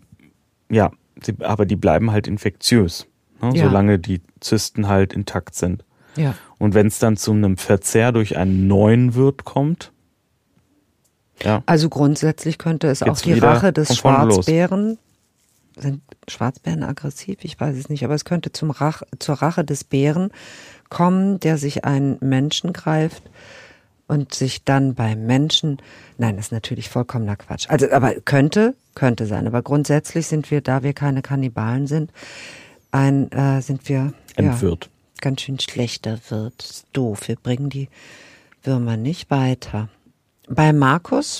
aber die bleiben halt infektiös, ne? Solange die Zysten halt intakt sind. Ja. Und wenn es dann zu einem Verzehr durch einen neuen Wirt kommt, also grundsätzlich könnte es auch die Rache des Schwarzbären. Sind Schwarzbären aggressiv? Ich weiß es nicht, aber es könnte zur Rache des Bären kommen, der sich einen Menschen greift und sich dann beim Menschen, nein, das ist natürlich vollkommener Quatsch. Also, aber könnte sein. Aber grundsätzlich sind wir, da wir keine Kannibalen sind, sind wir ein Wirt. Ganz schön schlechter Wirt. Das ist doof. Wir bringen die Würmer nicht weiter. Bei Markus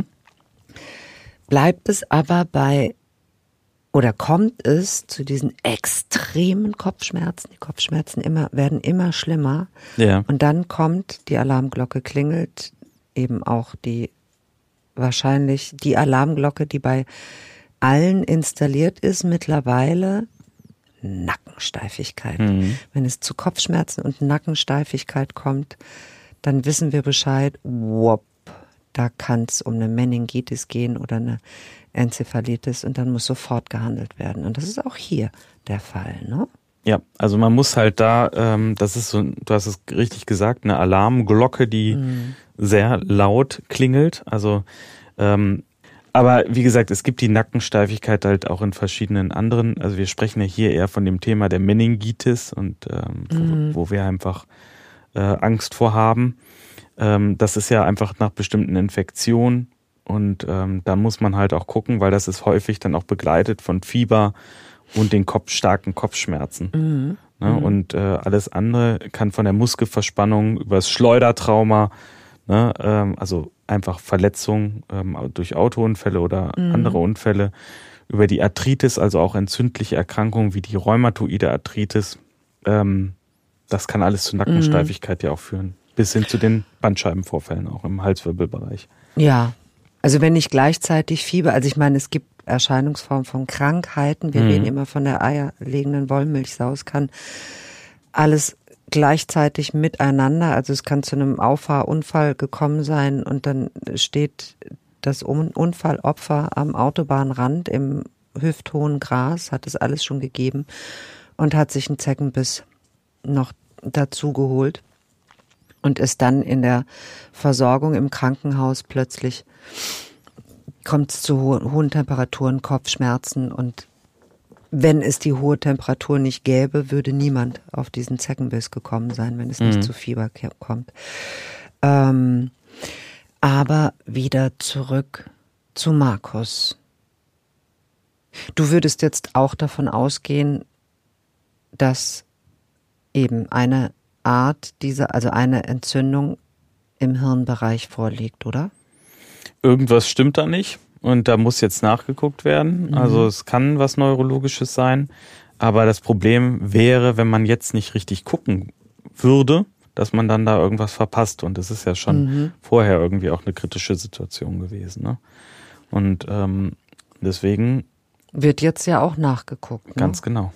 bleibt es aber oder kommt es zu diesen extremen Kopfschmerzen. Die Kopfschmerzen werden immer schlimmer. Ja. Und dann kommt, die Alarmglocke klingelt, eben auch wahrscheinlich die Alarmglocke, die bei allen installiert ist mittlerweile, Nackensteifigkeit. Wenn es zu Kopfschmerzen und Nackensteifigkeit kommt, dann wissen wir Bescheid, da kann es um eine Meningitis gehen oder eine Enzephalitis und dann muss sofort gehandelt werden. Und das ist auch hier der Fall, ne? Ja, also man muss halt das ist so, du hast es richtig gesagt, eine Alarmglocke, die sehr laut klingelt. Also aber wie gesagt, es gibt die Nackensteifigkeit halt auch in verschiedenen anderen, also wir sprechen ja hier eher von dem Thema der Meningitis und wo wir einfach Angst vor haben. Das ist ja einfach nach bestimmten Infektionen und da muss man halt auch gucken, weil das ist häufig dann auch begleitet von Fieber und den starken Kopfschmerzen. Ne? Und alles andere kann von der Muskelverspannung über das Schleudertrauma, ne? Also einfach Verletzungen durch Autounfälle oder andere Unfälle, über die Arthritis, also auch entzündliche Erkrankungen wie die rheumatoide Arthritis. Das kann alles zu Nackensteifigkeit ja auch führen. Bis hin zu den Bandscheibenvorfällen auch im Halswirbelbereich. Ja, also wenn ich gleichzeitig Fieber, also ich meine, es gibt Erscheinungsformen von Krankheiten, wir reden immer von der eierlegenden Wollmilchsau, es kann alles gleichzeitig miteinander, also es kann zu einem Auffahrunfall gekommen sein und dann steht das Unfallopfer am Autobahnrand im hüfthohen Gras, hat es alles schon gegeben und hat sich einen Zeckenbiss noch dazu geholt und ist dann in der Versorgung im Krankenhaus plötzlich, kommt es zu hohen Temperaturen, Kopfschmerzen und wenn es die hohe Temperatur nicht gäbe, würde niemand auf diesen Zeckenbiss gekommen sein, wenn es nicht zu Fieber kommt. Aber wieder zurück zu Markus. Du würdest jetzt auch davon ausgehen, dass eben eine Art also eine Entzündung im Hirnbereich vorliegt, oder? Irgendwas stimmt da nicht und da muss jetzt nachgeguckt werden. Also es kann was Neurologisches sein, aber das Problem wäre, wenn man jetzt nicht richtig gucken würde, dass man dann da irgendwas verpasst und das ist ja schon vorher irgendwie auch eine kritische Situation gewesen. Ne? Und deswegen wird jetzt ja auch nachgeguckt. Ne? Ganz genau.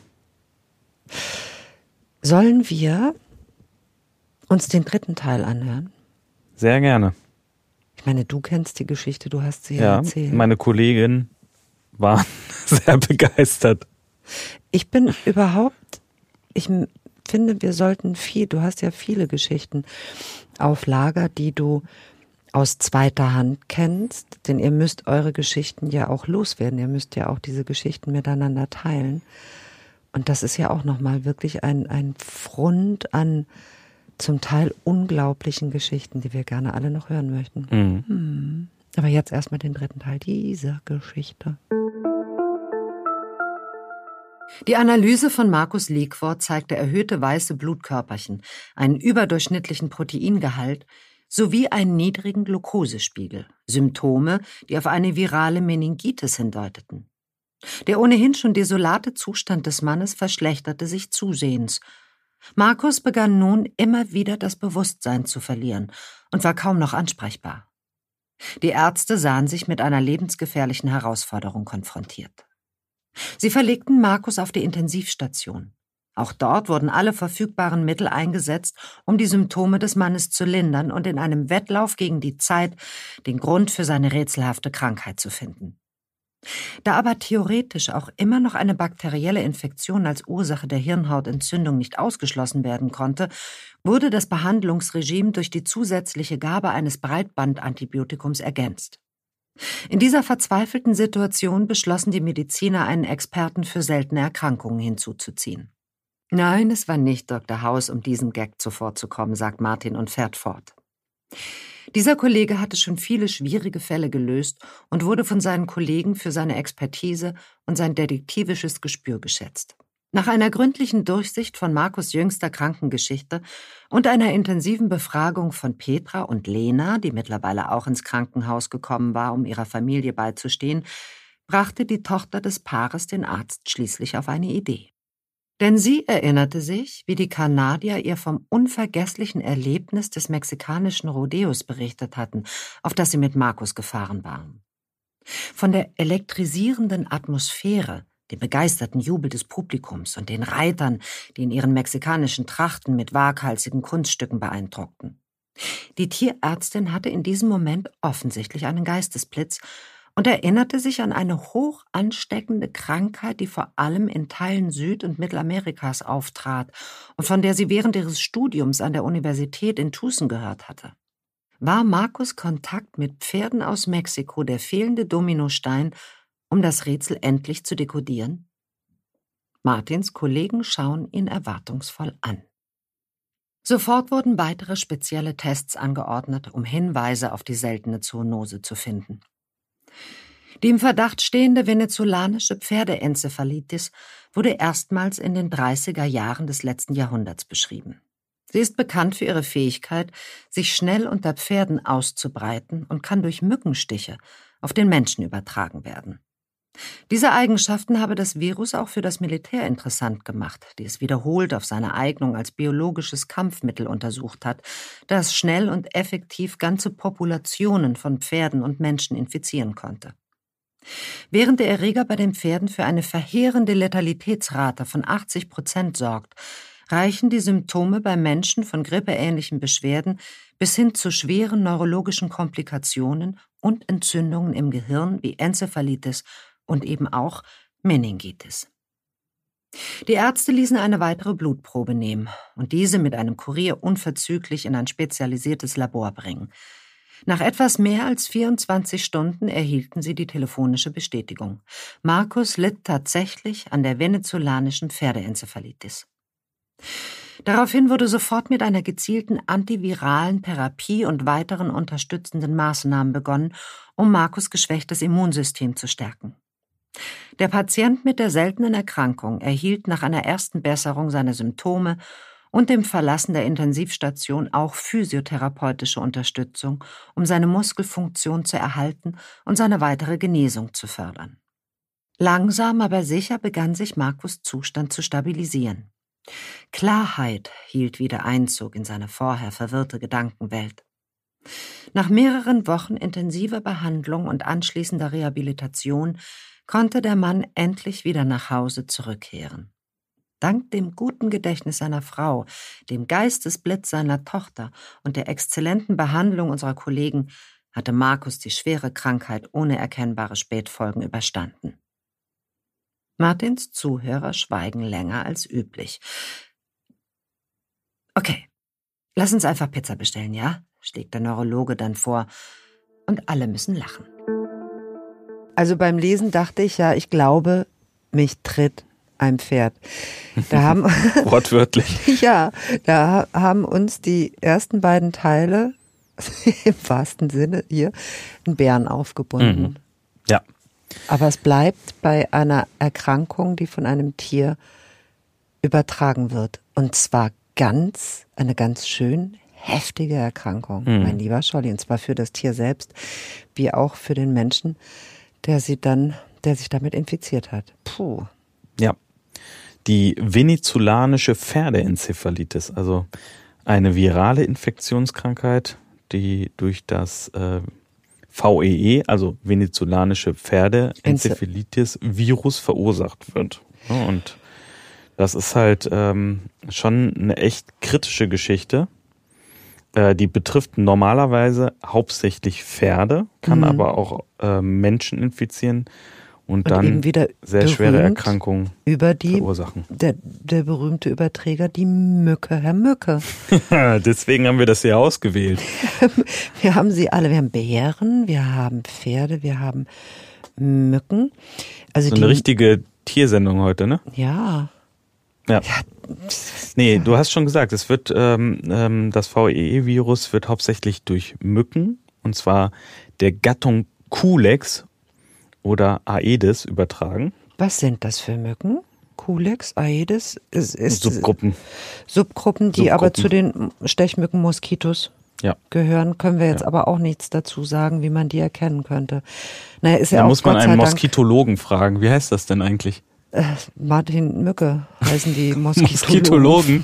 Sollen wir uns den dritten Teil anhören? Sehr gerne. Ich meine, du kennst die Geschichte, du hast sie ja erzählt. Meine Kollegin war sehr begeistert. Ich finde, wir sollten du hast ja viele Geschichten auf Lager, die du aus zweiter Hand kennst, denn ihr müsst eure Geschichten ja auch loswerden, ihr müsst ja auch diese Geschichten miteinander teilen. Und das ist ja auch nochmal wirklich ein Pfund an zum Teil unglaublichen Geschichten, die wir gerne alle noch hören möchten. Aber jetzt erstmal den dritten Teil dieser Geschichte. Die Analyse von Markus Liegworth zeigte erhöhte weiße Blutkörperchen, einen überdurchschnittlichen Proteingehalt sowie einen niedrigen Glukosespiegel, Symptome, die auf eine virale Meningitis hindeuteten. Der ohnehin schon desolate Zustand des Mannes verschlechterte sich zusehends. Markus begann nun immer wieder das Bewusstsein zu verlieren und war kaum noch ansprechbar. Die Ärzte sahen sich mit einer lebensgefährlichen Herausforderung konfrontiert. Sie verlegten Markus auf die Intensivstation. Auch dort wurden alle verfügbaren Mittel eingesetzt, um die Symptome des Mannes zu lindern und in einem Wettlauf gegen die Zeit den Grund für seine rätselhafte Krankheit zu finden. Da aber theoretisch auch immer noch eine bakterielle Infektion als Ursache der Hirnhautentzündung nicht ausgeschlossen werden konnte, wurde das Behandlungsregime durch die zusätzliche Gabe eines Breitbandantibiotikums ergänzt. In dieser verzweifelten Situation beschlossen die Mediziner, einen Experten für seltene Erkrankungen hinzuzuziehen. Nein, es war nicht Dr. Haus, um diesem Gag zuvorzukommen, sagt Martin und fährt fort. Dieser Kollege hatte schon viele schwierige Fälle gelöst und wurde von seinen Kollegen für seine Expertise und sein detektivisches Gespür geschätzt. Nach einer gründlichen Durchsicht von Markus' jüngster Krankengeschichte und einer intensiven Befragung von Petra und Lena, die mittlerweile auch ins Krankenhaus gekommen war, um ihrer Familie beizustehen, brachte die Tochter des Paares den Arzt schließlich auf eine Idee. Denn sie erinnerte sich, wie die Kanadier ihr vom unvergesslichen Erlebnis des mexikanischen Rodeos berichtet hatten, auf das sie mit Markus gefahren waren. Von der elektrisierenden Atmosphäre, dem begeisterten Jubel des Publikums und den Reitern, die in ihren mexikanischen Trachten mit waghalsigen Kunststücken beeindruckten. Die Tierärztin hatte in diesem Moment offensichtlich einen Geistesblitz und erinnerte sich an eine hoch ansteckende Krankheit, die vor allem in Teilen Süd- und Mittelamerikas auftrat und von der sie während ihres Studiums an der Universität in Tucson gehört hatte. War Markus' Kontakt mit Pferden aus Mexiko der fehlende Dominostein, um das Rätsel endlich zu dekodieren? Martins Kollegen schauen ihn erwartungsvoll an. Sofort wurden weitere spezielle Tests angeordnet, um Hinweise auf die seltene Zoonose zu finden. Die im Verdacht stehende venezolanische Pferdeenzephalitis wurde erstmals in den 30er Jahren des letzten Jahrhunderts beschrieben. Sie ist bekannt für ihre Fähigkeit, sich schnell unter Pferden auszubreiten und kann durch Mückenstiche auf den Menschen übertragen werden. Diese Eigenschaften habe das Virus auch für das Militär interessant gemacht, die es wiederholt auf seine Eignung als biologisches Kampfmittel untersucht hat, das schnell und effektiv ganze Populationen von Pferden und Menschen infizieren konnte. Während der Erreger bei den Pferden für eine verheerende Letalitätsrate von 80% sorgt, reichen die Symptome bei Menschen von grippeähnlichen Beschwerden bis hin zu schweren neurologischen Komplikationen und Entzündungen im Gehirn wie Enzephalitis und eben auch Meningitis. Die Ärzte ließen eine weitere Blutprobe nehmen und diese mit einem Kurier unverzüglich in ein spezialisiertes Labor bringen. Nach etwas mehr als 24 Stunden erhielten sie die telefonische Bestätigung. Markus litt tatsächlich an der venezolanischen Pferdeenzephalitis. Daraufhin wurde sofort mit einer gezielten antiviralen Therapie und weiteren unterstützenden Maßnahmen begonnen, um Markus' geschwächtes Immunsystem zu stärken. Der Patient mit der seltenen Erkrankung erhielt nach einer ersten Besserung seiner Symptome und dem Verlassen der Intensivstation auch physiotherapeutische Unterstützung, um seine Muskelfunktion zu erhalten und seine weitere Genesung zu fördern. Langsam aber sicher begann sich Markus' Zustand zu stabilisieren. Klarheit hielt wieder Einzug in seine vorher verwirrte Gedankenwelt. Nach mehreren Wochen intensiver Behandlung und anschließender Rehabilitation konnte der Mann endlich wieder nach Hause zurückkehren. Dank dem guten Gedächtnis seiner Frau, dem Geistesblitz seiner Tochter und der exzellenten Behandlung unserer Kollegen hatte Markus die schwere Krankheit ohne erkennbare Spätfolgen überstanden. Martins Zuhörer schweigen länger als üblich. Okay, lass uns einfach Pizza bestellen, ja? Schlägt der Neurologe dann vor. Und alle müssen lachen. Also beim Lesen dachte ich ja, ich glaube, mich tritt ein Pferd. Da haben wortwörtlich. Ja, da haben uns die ersten beiden Teile, im wahrsten Sinne hier, einen Bären aufgebunden. Mhm. Ja. Aber es bleibt bei einer Erkrankung, die von einem Tier übertragen wird. Und zwar eine ganz schön heftige Erkrankung, mein lieber Scholli. Und zwar für das Tier selbst, wie auch für den Menschen, der sich damit infiziert hat. Puh. Ja. Die venezolanische Pferdeenzephalitis, also eine virale Infektionskrankheit, die durch das VEE, also venezolanische Pferdeenzephalitis-Virus verursacht wird. Und das ist halt schon eine echt kritische Geschichte. Die betrifft normalerweise hauptsächlich Pferde, kann aber auch Menschen infizieren und dann eben wieder sehr schwere Erkrankungen verursachen. Der berühmte Überträger, die Mücke, Herr Mücke. Deswegen haben wir das hier ausgewählt. Wir haben sie alle. Wir haben Bären, wir haben Pferde, wir haben Mücken. Also so eine richtige Tiersendung heute, ne? Ja. Ja. Nee, du hast schon gesagt, es wird das VEE-Virus wird hauptsächlich durch Mücken, und zwar der Gattung Culex oder Aedes übertragen. Was sind das für Mücken? Culex, Aedes? Subgruppen, die aber zu den Stechmücken-Moskitos gehören. Können wir jetzt aber auch nichts dazu sagen, wie man die erkennen könnte. Naja, ist ja da auch muss man einen Moskitologen fragen. Wie heißt das denn eigentlich? Martin Mücke heißen die Moskitologen.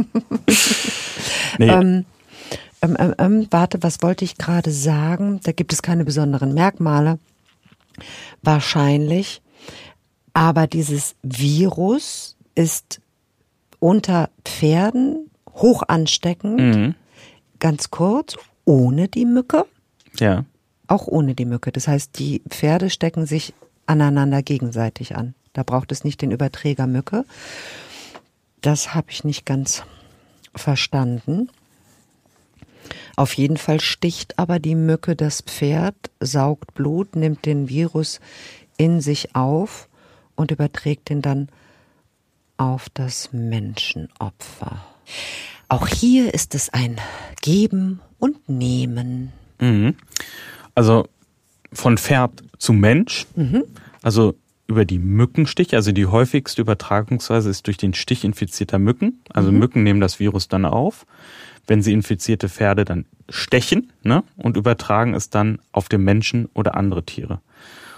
Nee. Warte, was wollte ich gerade sagen? Da gibt es keine besonderen Merkmale. Wahrscheinlich. Aber dieses Virus ist unter Pferden hoch ansteckend. Ganz kurz, ohne die Mücke. Ja. Auch ohne die Mücke. Das heißt, die Pferde stecken sich aneinander gegenseitig an. Da braucht es nicht den Überträger Mücke. Das habe ich nicht ganz verstanden. Auf jeden Fall sticht aber die Mücke das Pferd, saugt Blut, nimmt den Virus in sich auf und überträgt ihn dann auf das Menschenopfer. Auch hier ist es ein Geben und Nehmen. Also von Pferd zu Mensch, also über die Mückenstich, also die häufigste Übertragungsweise ist durch den Stich infizierter Mücken. Also Mücken nehmen das Virus dann auf, wenn sie infizierte Pferde dann stechen, ne, und übertragen es dann auf den Menschen oder andere Tiere.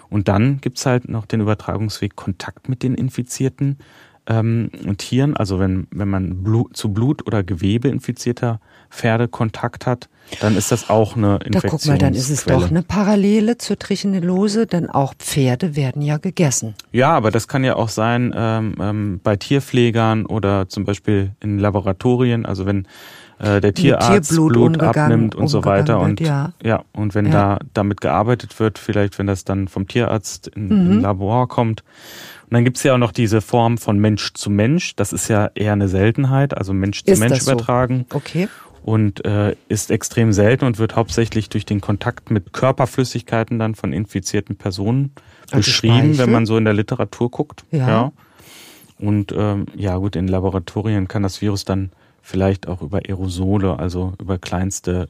Und dann gibt's halt noch den Übertragungsweg Kontakt mit den infizierten Tieren. Also wenn man zu Blut oder Gewebe infizierter Pferde Kontakt hat, dann ist das auch eine Infektionsquelle. Da guck mal, dann ist es doch eine Parallele zur Trichinellose, denn auch Pferde werden ja gegessen. Ja, aber das kann ja auch sein bei Tierpflegern oder zum Beispiel in Laboratorien, also wenn der Tierarzt Blut abnimmt und so weiter und und wenn da damit gearbeitet wird, vielleicht wenn das dann vom Tierarzt im Labor kommt. Und dann gibt's ja auch noch diese Form von Mensch zu Mensch, das ist ja eher eine Seltenheit, also Mensch zu Mensch übertragen. So? Okay. Und ist extrem selten und wird hauptsächlich durch den Kontakt mit Körperflüssigkeiten dann von infizierten Personen beschrieben, wenn man so in der Literatur guckt. Ja. Und gut, in Laboratorien kann das Virus dann vielleicht auch über Aerosole, also über kleinste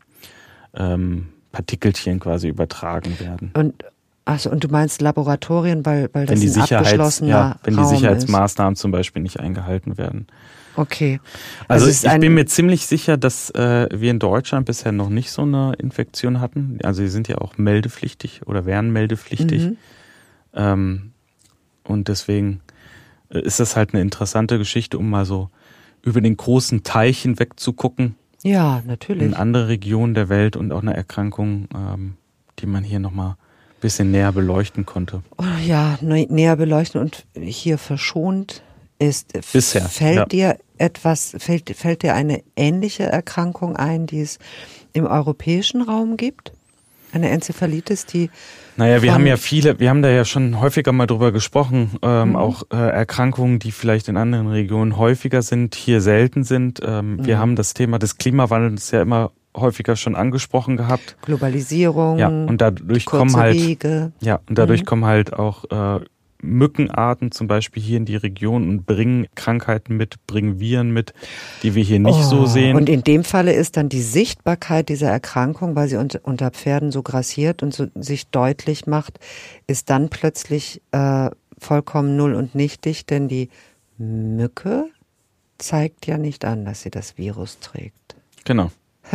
Partikelchen quasi übertragen werden. Und du meinst Laboratorien, weil das wenn die ein abgeschlossener wenn Raum die Sicherheitsmaßnahmen zum Beispiel nicht eingehalten werden. Okay. Also ich bin mir ziemlich sicher, dass wir in Deutschland bisher noch nicht so eine Infektion hatten. Also die sind ja auch meldepflichtig oder wären meldepflichtig. Und deswegen ist das halt eine interessante Geschichte, um mal so über den großen Teich hinweg zu gucken. Ja, natürlich. In andere Regionen der Welt und auch eine Erkrankung, die man hier nochmal ein bisschen näher beleuchten konnte. Ja, näher beleuchten und hier verschont ist. Bisher. Fällt dir eine ähnliche Erkrankung ein, die es im europäischen Raum gibt? Eine Enzephalitis, die... Naja, wir haben da ja schon häufiger mal drüber gesprochen, auch Erkrankungen, die vielleicht in anderen Regionen häufiger sind, hier selten sind. Wir haben das Thema des Klimawandels ja immer häufiger schon angesprochen gehabt. Globalisierung, ja, und dadurch kommen halt auch Mückenarten zum Beispiel hier in die Region und bringen Krankheiten mit, bringen Viren mit, die wir hier nicht so sehen. Und in dem Falle ist dann die Sichtbarkeit dieser Erkrankung, weil sie unter Pferden so grassiert und so sich deutlich macht, ist dann plötzlich vollkommen null und nichtig, denn die Mücke zeigt ja nicht an, dass sie das Virus trägt. Genau.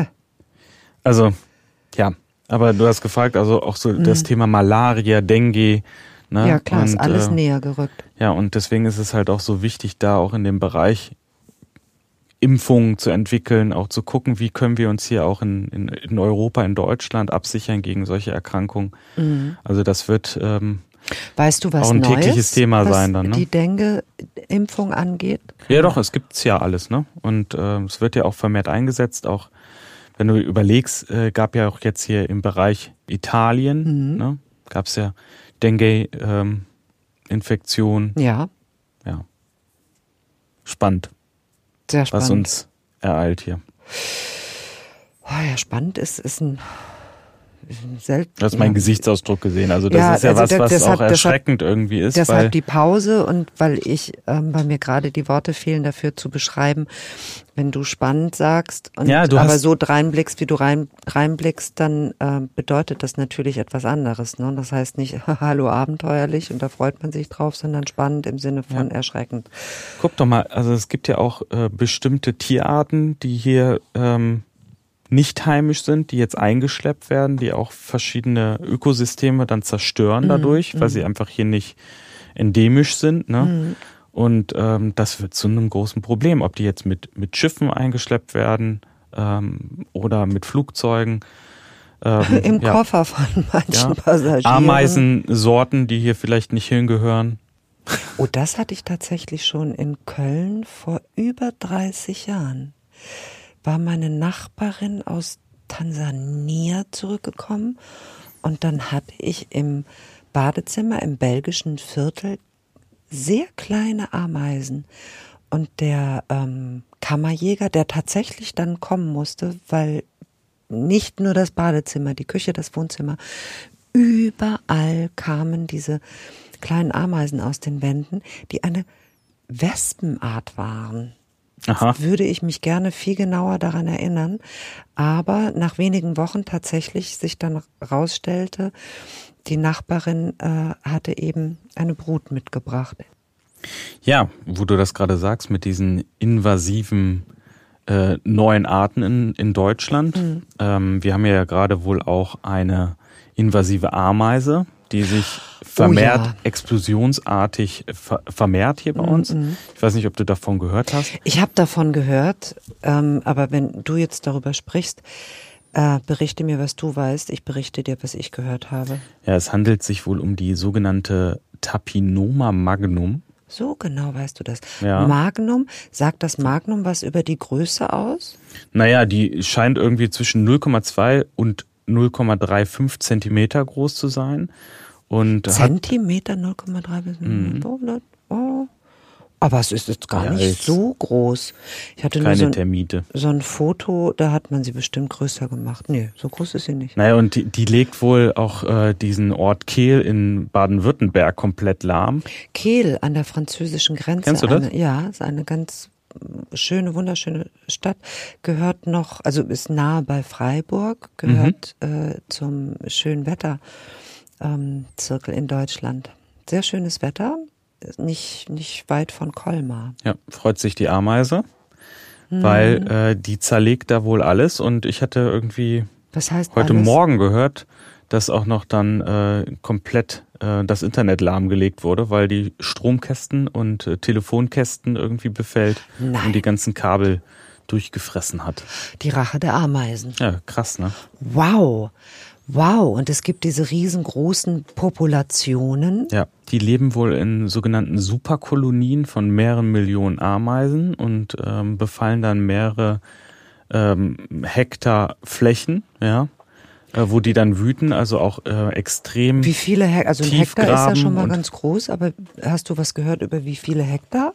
Also, ja, aber du hast gefragt, also auch so das Thema Malaria, Dengue. Ne? Ja klar, ist alles näher gerückt. Ja, und deswegen ist es halt auch so wichtig, da auch in dem Bereich Impfungen zu entwickeln, auch zu gucken, wie können wir uns hier auch in Europa, in Deutschland absichern gegen solche Erkrankungen. Also das wird weißt du, was auch ein Neues, tägliches Thema sein dann. Ne? Die Dengue-Impfung angeht? Ja doch, es gibt's ja alles, ne? Und es wird ja auch vermehrt eingesetzt, auch wenn du überlegst, gab ja auch jetzt hier im Bereich Italien, ne? Gab's ja Dengue-Infektion. Ja. Spannend. Sehr spannend. Was uns ereilt hier. Oh ja, spannend ist ein selten. Du hast meinen Gesichtsausdruck gesehen. Also das ist ja also was auch erschreckend irgendwie ist. Deshalb die Pause und weil mir gerade die Worte fehlen, dafür zu beschreiben, wenn du spannend sagst und aber so reinblickst, wie du reinblickst, dann bedeutet das natürlich etwas anderes. Ne? Das heißt nicht, hallo, abenteuerlich und da freut man sich drauf, sondern spannend im Sinne von erschreckend. Guck doch mal, also es gibt ja auch bestimmte Tierarten, die hier nicht heimisch sind, die jetzt eingeschleppt werden, die auch verschiedene Ökosysteme dann zerstören dadurch, weil sie einfach hier nicht endemisch sind. Ne? Und das wird zu einem großen Problem, ob die jetzt mit Schiffen eingeschleppt werden oder mit Flugzeugen. Im Koffer von manchen Passagieren. Ameisensorten, die hier vielleicht nicht hingehören. Oh, das hatte ich tatsächlich schon in Köln vor über 30 Jahren. War meine Nachbarin aus Tansania zurückgekommen und dann hatte ich im Badezimmer im belgischen Viertel sehr kleine Ameisen und der Kammerjäger, der tatsächlich dann kommen musste, weil nicht nur das Badezimmer, die Küche, das Wohnzimmer, überall kamen diese kleinen Ameisen aus den Wänden, die eine Wespenart waren. Jetzt würde ich mich gerne viel genauer daran erinnern, aber nach wenigen Wochen tatsächlich sich dann rausstellte, die Nachbarin hatte eben eine Brut mitgebracht. Ja, wo du das gerade sagst, mit diesen invasiven neuen Arten in Deutschland. Wir haben ja gerade wohl auch eine invasive Ameise, die sich vermehrt explosionsartig vermehrt hier bei uns. Ich weiß nicht, ob du davon gehört hast. Ich habe davon gehört, aber wenn du jetzt darüber sprichst, berichte mir, was du weißt. Ich berichte dir, was ich gehört habe. Ja, es handelt sich wohl um die sogenannte Tapinoma magnum. So genau weißt du das. Ja. Magnum, sagt das Magnum was über die Größe aus? Naja, die scheint irgendwie zwischen 0,2 und 0,35 Zentimeter groß zu sein. Und Zentimeter, 0,3 bis 0,5? Oh. Aber es ist jetzt gar nicht so groß. Ich hatte nur so ein Foto, da hat man sie bestimmt größer gemacht. Nee, so groß ist sie nicht. Naja, und die legt wohl auch diesen Ort Kehl in Baden-Württemberg komplett lahm. Kehl an der französischen Grenze. Kennst du das? Ja, ist eine ganz schöne, wunderschöne Stadt. Gehört noch, also ist nahe bei Freiburg, gehört zum Schönwetter-Zirkel in Deutschland. Sehr schönes Wetter. Nicht weit von Colmar. Ja, freut sich die Ameise, weil die zerlegt da wohl alles und ich hatte irgendwie heute Morgen gehört, dass auch noch dann komplett das Internet lahmgelegt wurde, weil die Stromkästen und Telefonkästen irgendwie befällt und die ganzen Kabel durchgefressen hat. Die Rache der Ameisen. Ja, krass, ne? Wow, und es gibt diese riesengroßen Populationen. Ja, die leben wohl in sogenannten Superkolonien von mehreren Millionen Ameisen und befallen dann mehrere Hektar Flächen, ja, wo die dann wüten, also auch extrem. Wie viele Hektar? Also ein Hektar ist ja schon mal ganz groß, aber hast du was gehört über wie viele Hektar?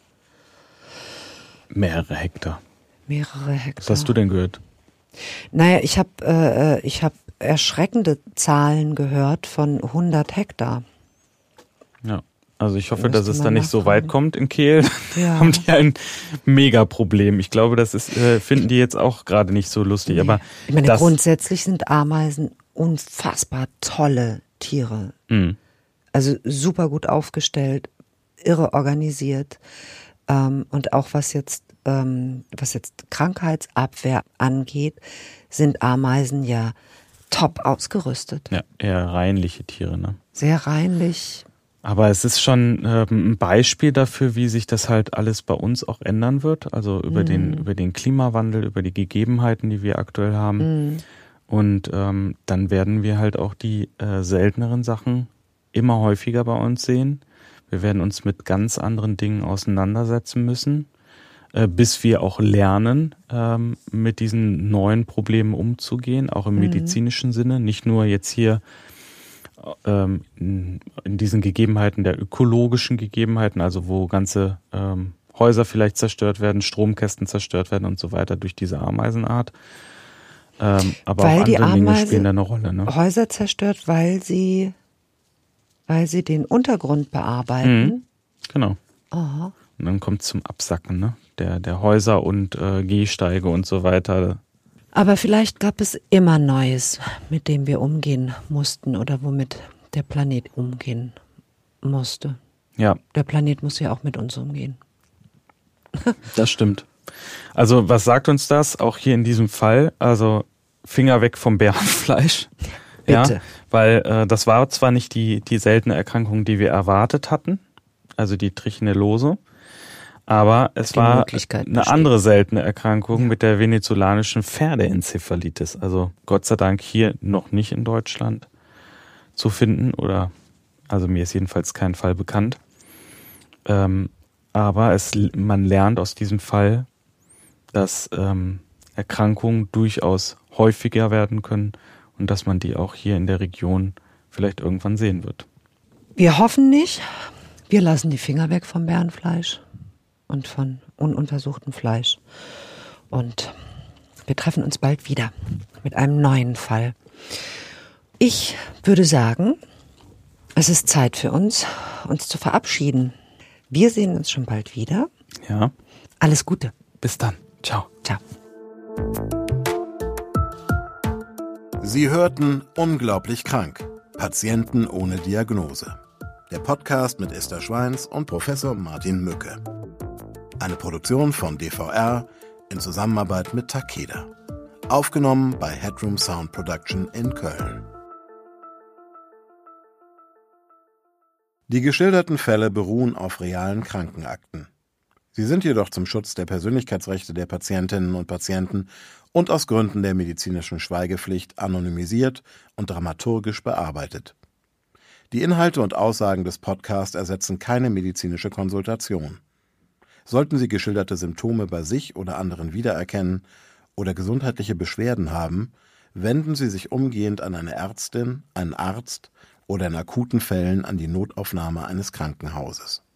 Mehrere Hektar. Was hast du denn gehört? Naja, ich hab erschreckende Zahlen gehört von 100 Hektar. Ja, also ich hoffe, dass es dann nicht so weit kommt in Kehl. Ja. Haben die ein Mega-Problem. Ich glaube, das ist, finden die jetzt auch gerade nicht so lustig. Nee. Aber ich meine, grundsätzlich sind Ameisen unfassbar tolle Tiere. Also super gut aufgestellt, irre organisiert. Und auch was jetzt Krankheitsabwehr angeht, sind Ameisen ja top ausgerüstet. Ja, eher reinliche Tiere, ne? Sehr reinlich. Aber es ist schon ein Beispiel dafür, wie sich das halt alles bei uns auch ändern wird. Also über den Klimawandel, über die Gegebenheiten, die wir aktuell haben. Und dann werden wir halt auch die selteneren Sachen immer häufiger bei uns sehen. Wir werden uns mit ganz anderen Dingen auseinandersetzen müssen, bis wir auch lernen, mit diesen neuen Problemen umzugehen, auch im medizinischen Sinne. Nicht nur jetzt hier in diesen Gegebenheiten der ökologischen Gegebenheiten, also wo ganze Häuser vielleicht zerstört werden, Stromkästen zerstört werden und so weiter durch diese Ameisenart. Aber weil auch die andere Dinge Ameise spielen da eine Rolle. Ne? Häuser zerstört, weil sie den Untergrund bearbeiten. Genau. Aha. Und dann kommt es zum Absacken, ne? Der Häuser und Gehsteige und so weiter. Aber vielleicht gab es immer Neues, mit dem wir umgehen mussten oder womit der Planet umgehen musste. Ja. Der Planet muss ja auch mit uns umgehen. Das stimmt. Also was sagt uns das? Auch hier in diesem Fall, also Finger weg vom Bärenfleisch. Bitte. Ja, weil das war zwar nicht die seltene Erkrankung, die wir erwartet hatten, also die Trichinellose, aber es war eine andere seltene Erkrankung mit der venezolanischen Pferdeenzephalitis. Also Gott sei Dank hier noch nicht in Deutschland zu finden oder, also mir ist jedenfalls kein Fall bekannt. Aber man lernt aus diesem Fall, dass Erkrankungen durchaus häufiger werden können und dass man die auch hier in der Region vielleicht irgendwann sehen wird. Wir hoffen nicht. Wir lassen die Finger weg vom Bärenfleisch und von ununtersuchtem Fleisch. Und wir treffen uns bald wieder mit einem neuen Fall. Ich würde sagen, es ist Zeit für uns zu verabschieden. Wir sehen uns schon bald wieder. Ja. Alles Gute. Bis dann. Ciao. Ciao. Sie hörten Unglaublich krank. Patienten ohne Diagnose. Der Podcast mit Esther Schweins und Professor Martin Mücke. Eine Produktion von DVR in Zusammenarbeit mit Takeda. Aufgenommen bei Headroom Sound Production in Köln. Die geschilderten Fälle beruhen auf realen Krankenakten. Sie sind jedoch zum Schutz der Persönlichkeitsrechte der Patientinnen und Patienten und aus Gründen der medizinischen Schweigepflicht anonymisiert und dramaturgisch bearbeitet. Die Inhalte und Aussagen des Podcasts ersetzen keine medizinische Konsultation. Sollten Sie geschilderte Symptome bei sich oder anderen wiedererkennen oder gesundheitliche Beschwerden haben, wenden Sie sich umgehend an eine Ärztin, einen Arzt oder in akuten Fällen an die Notaufnahme eines Krankenhauses.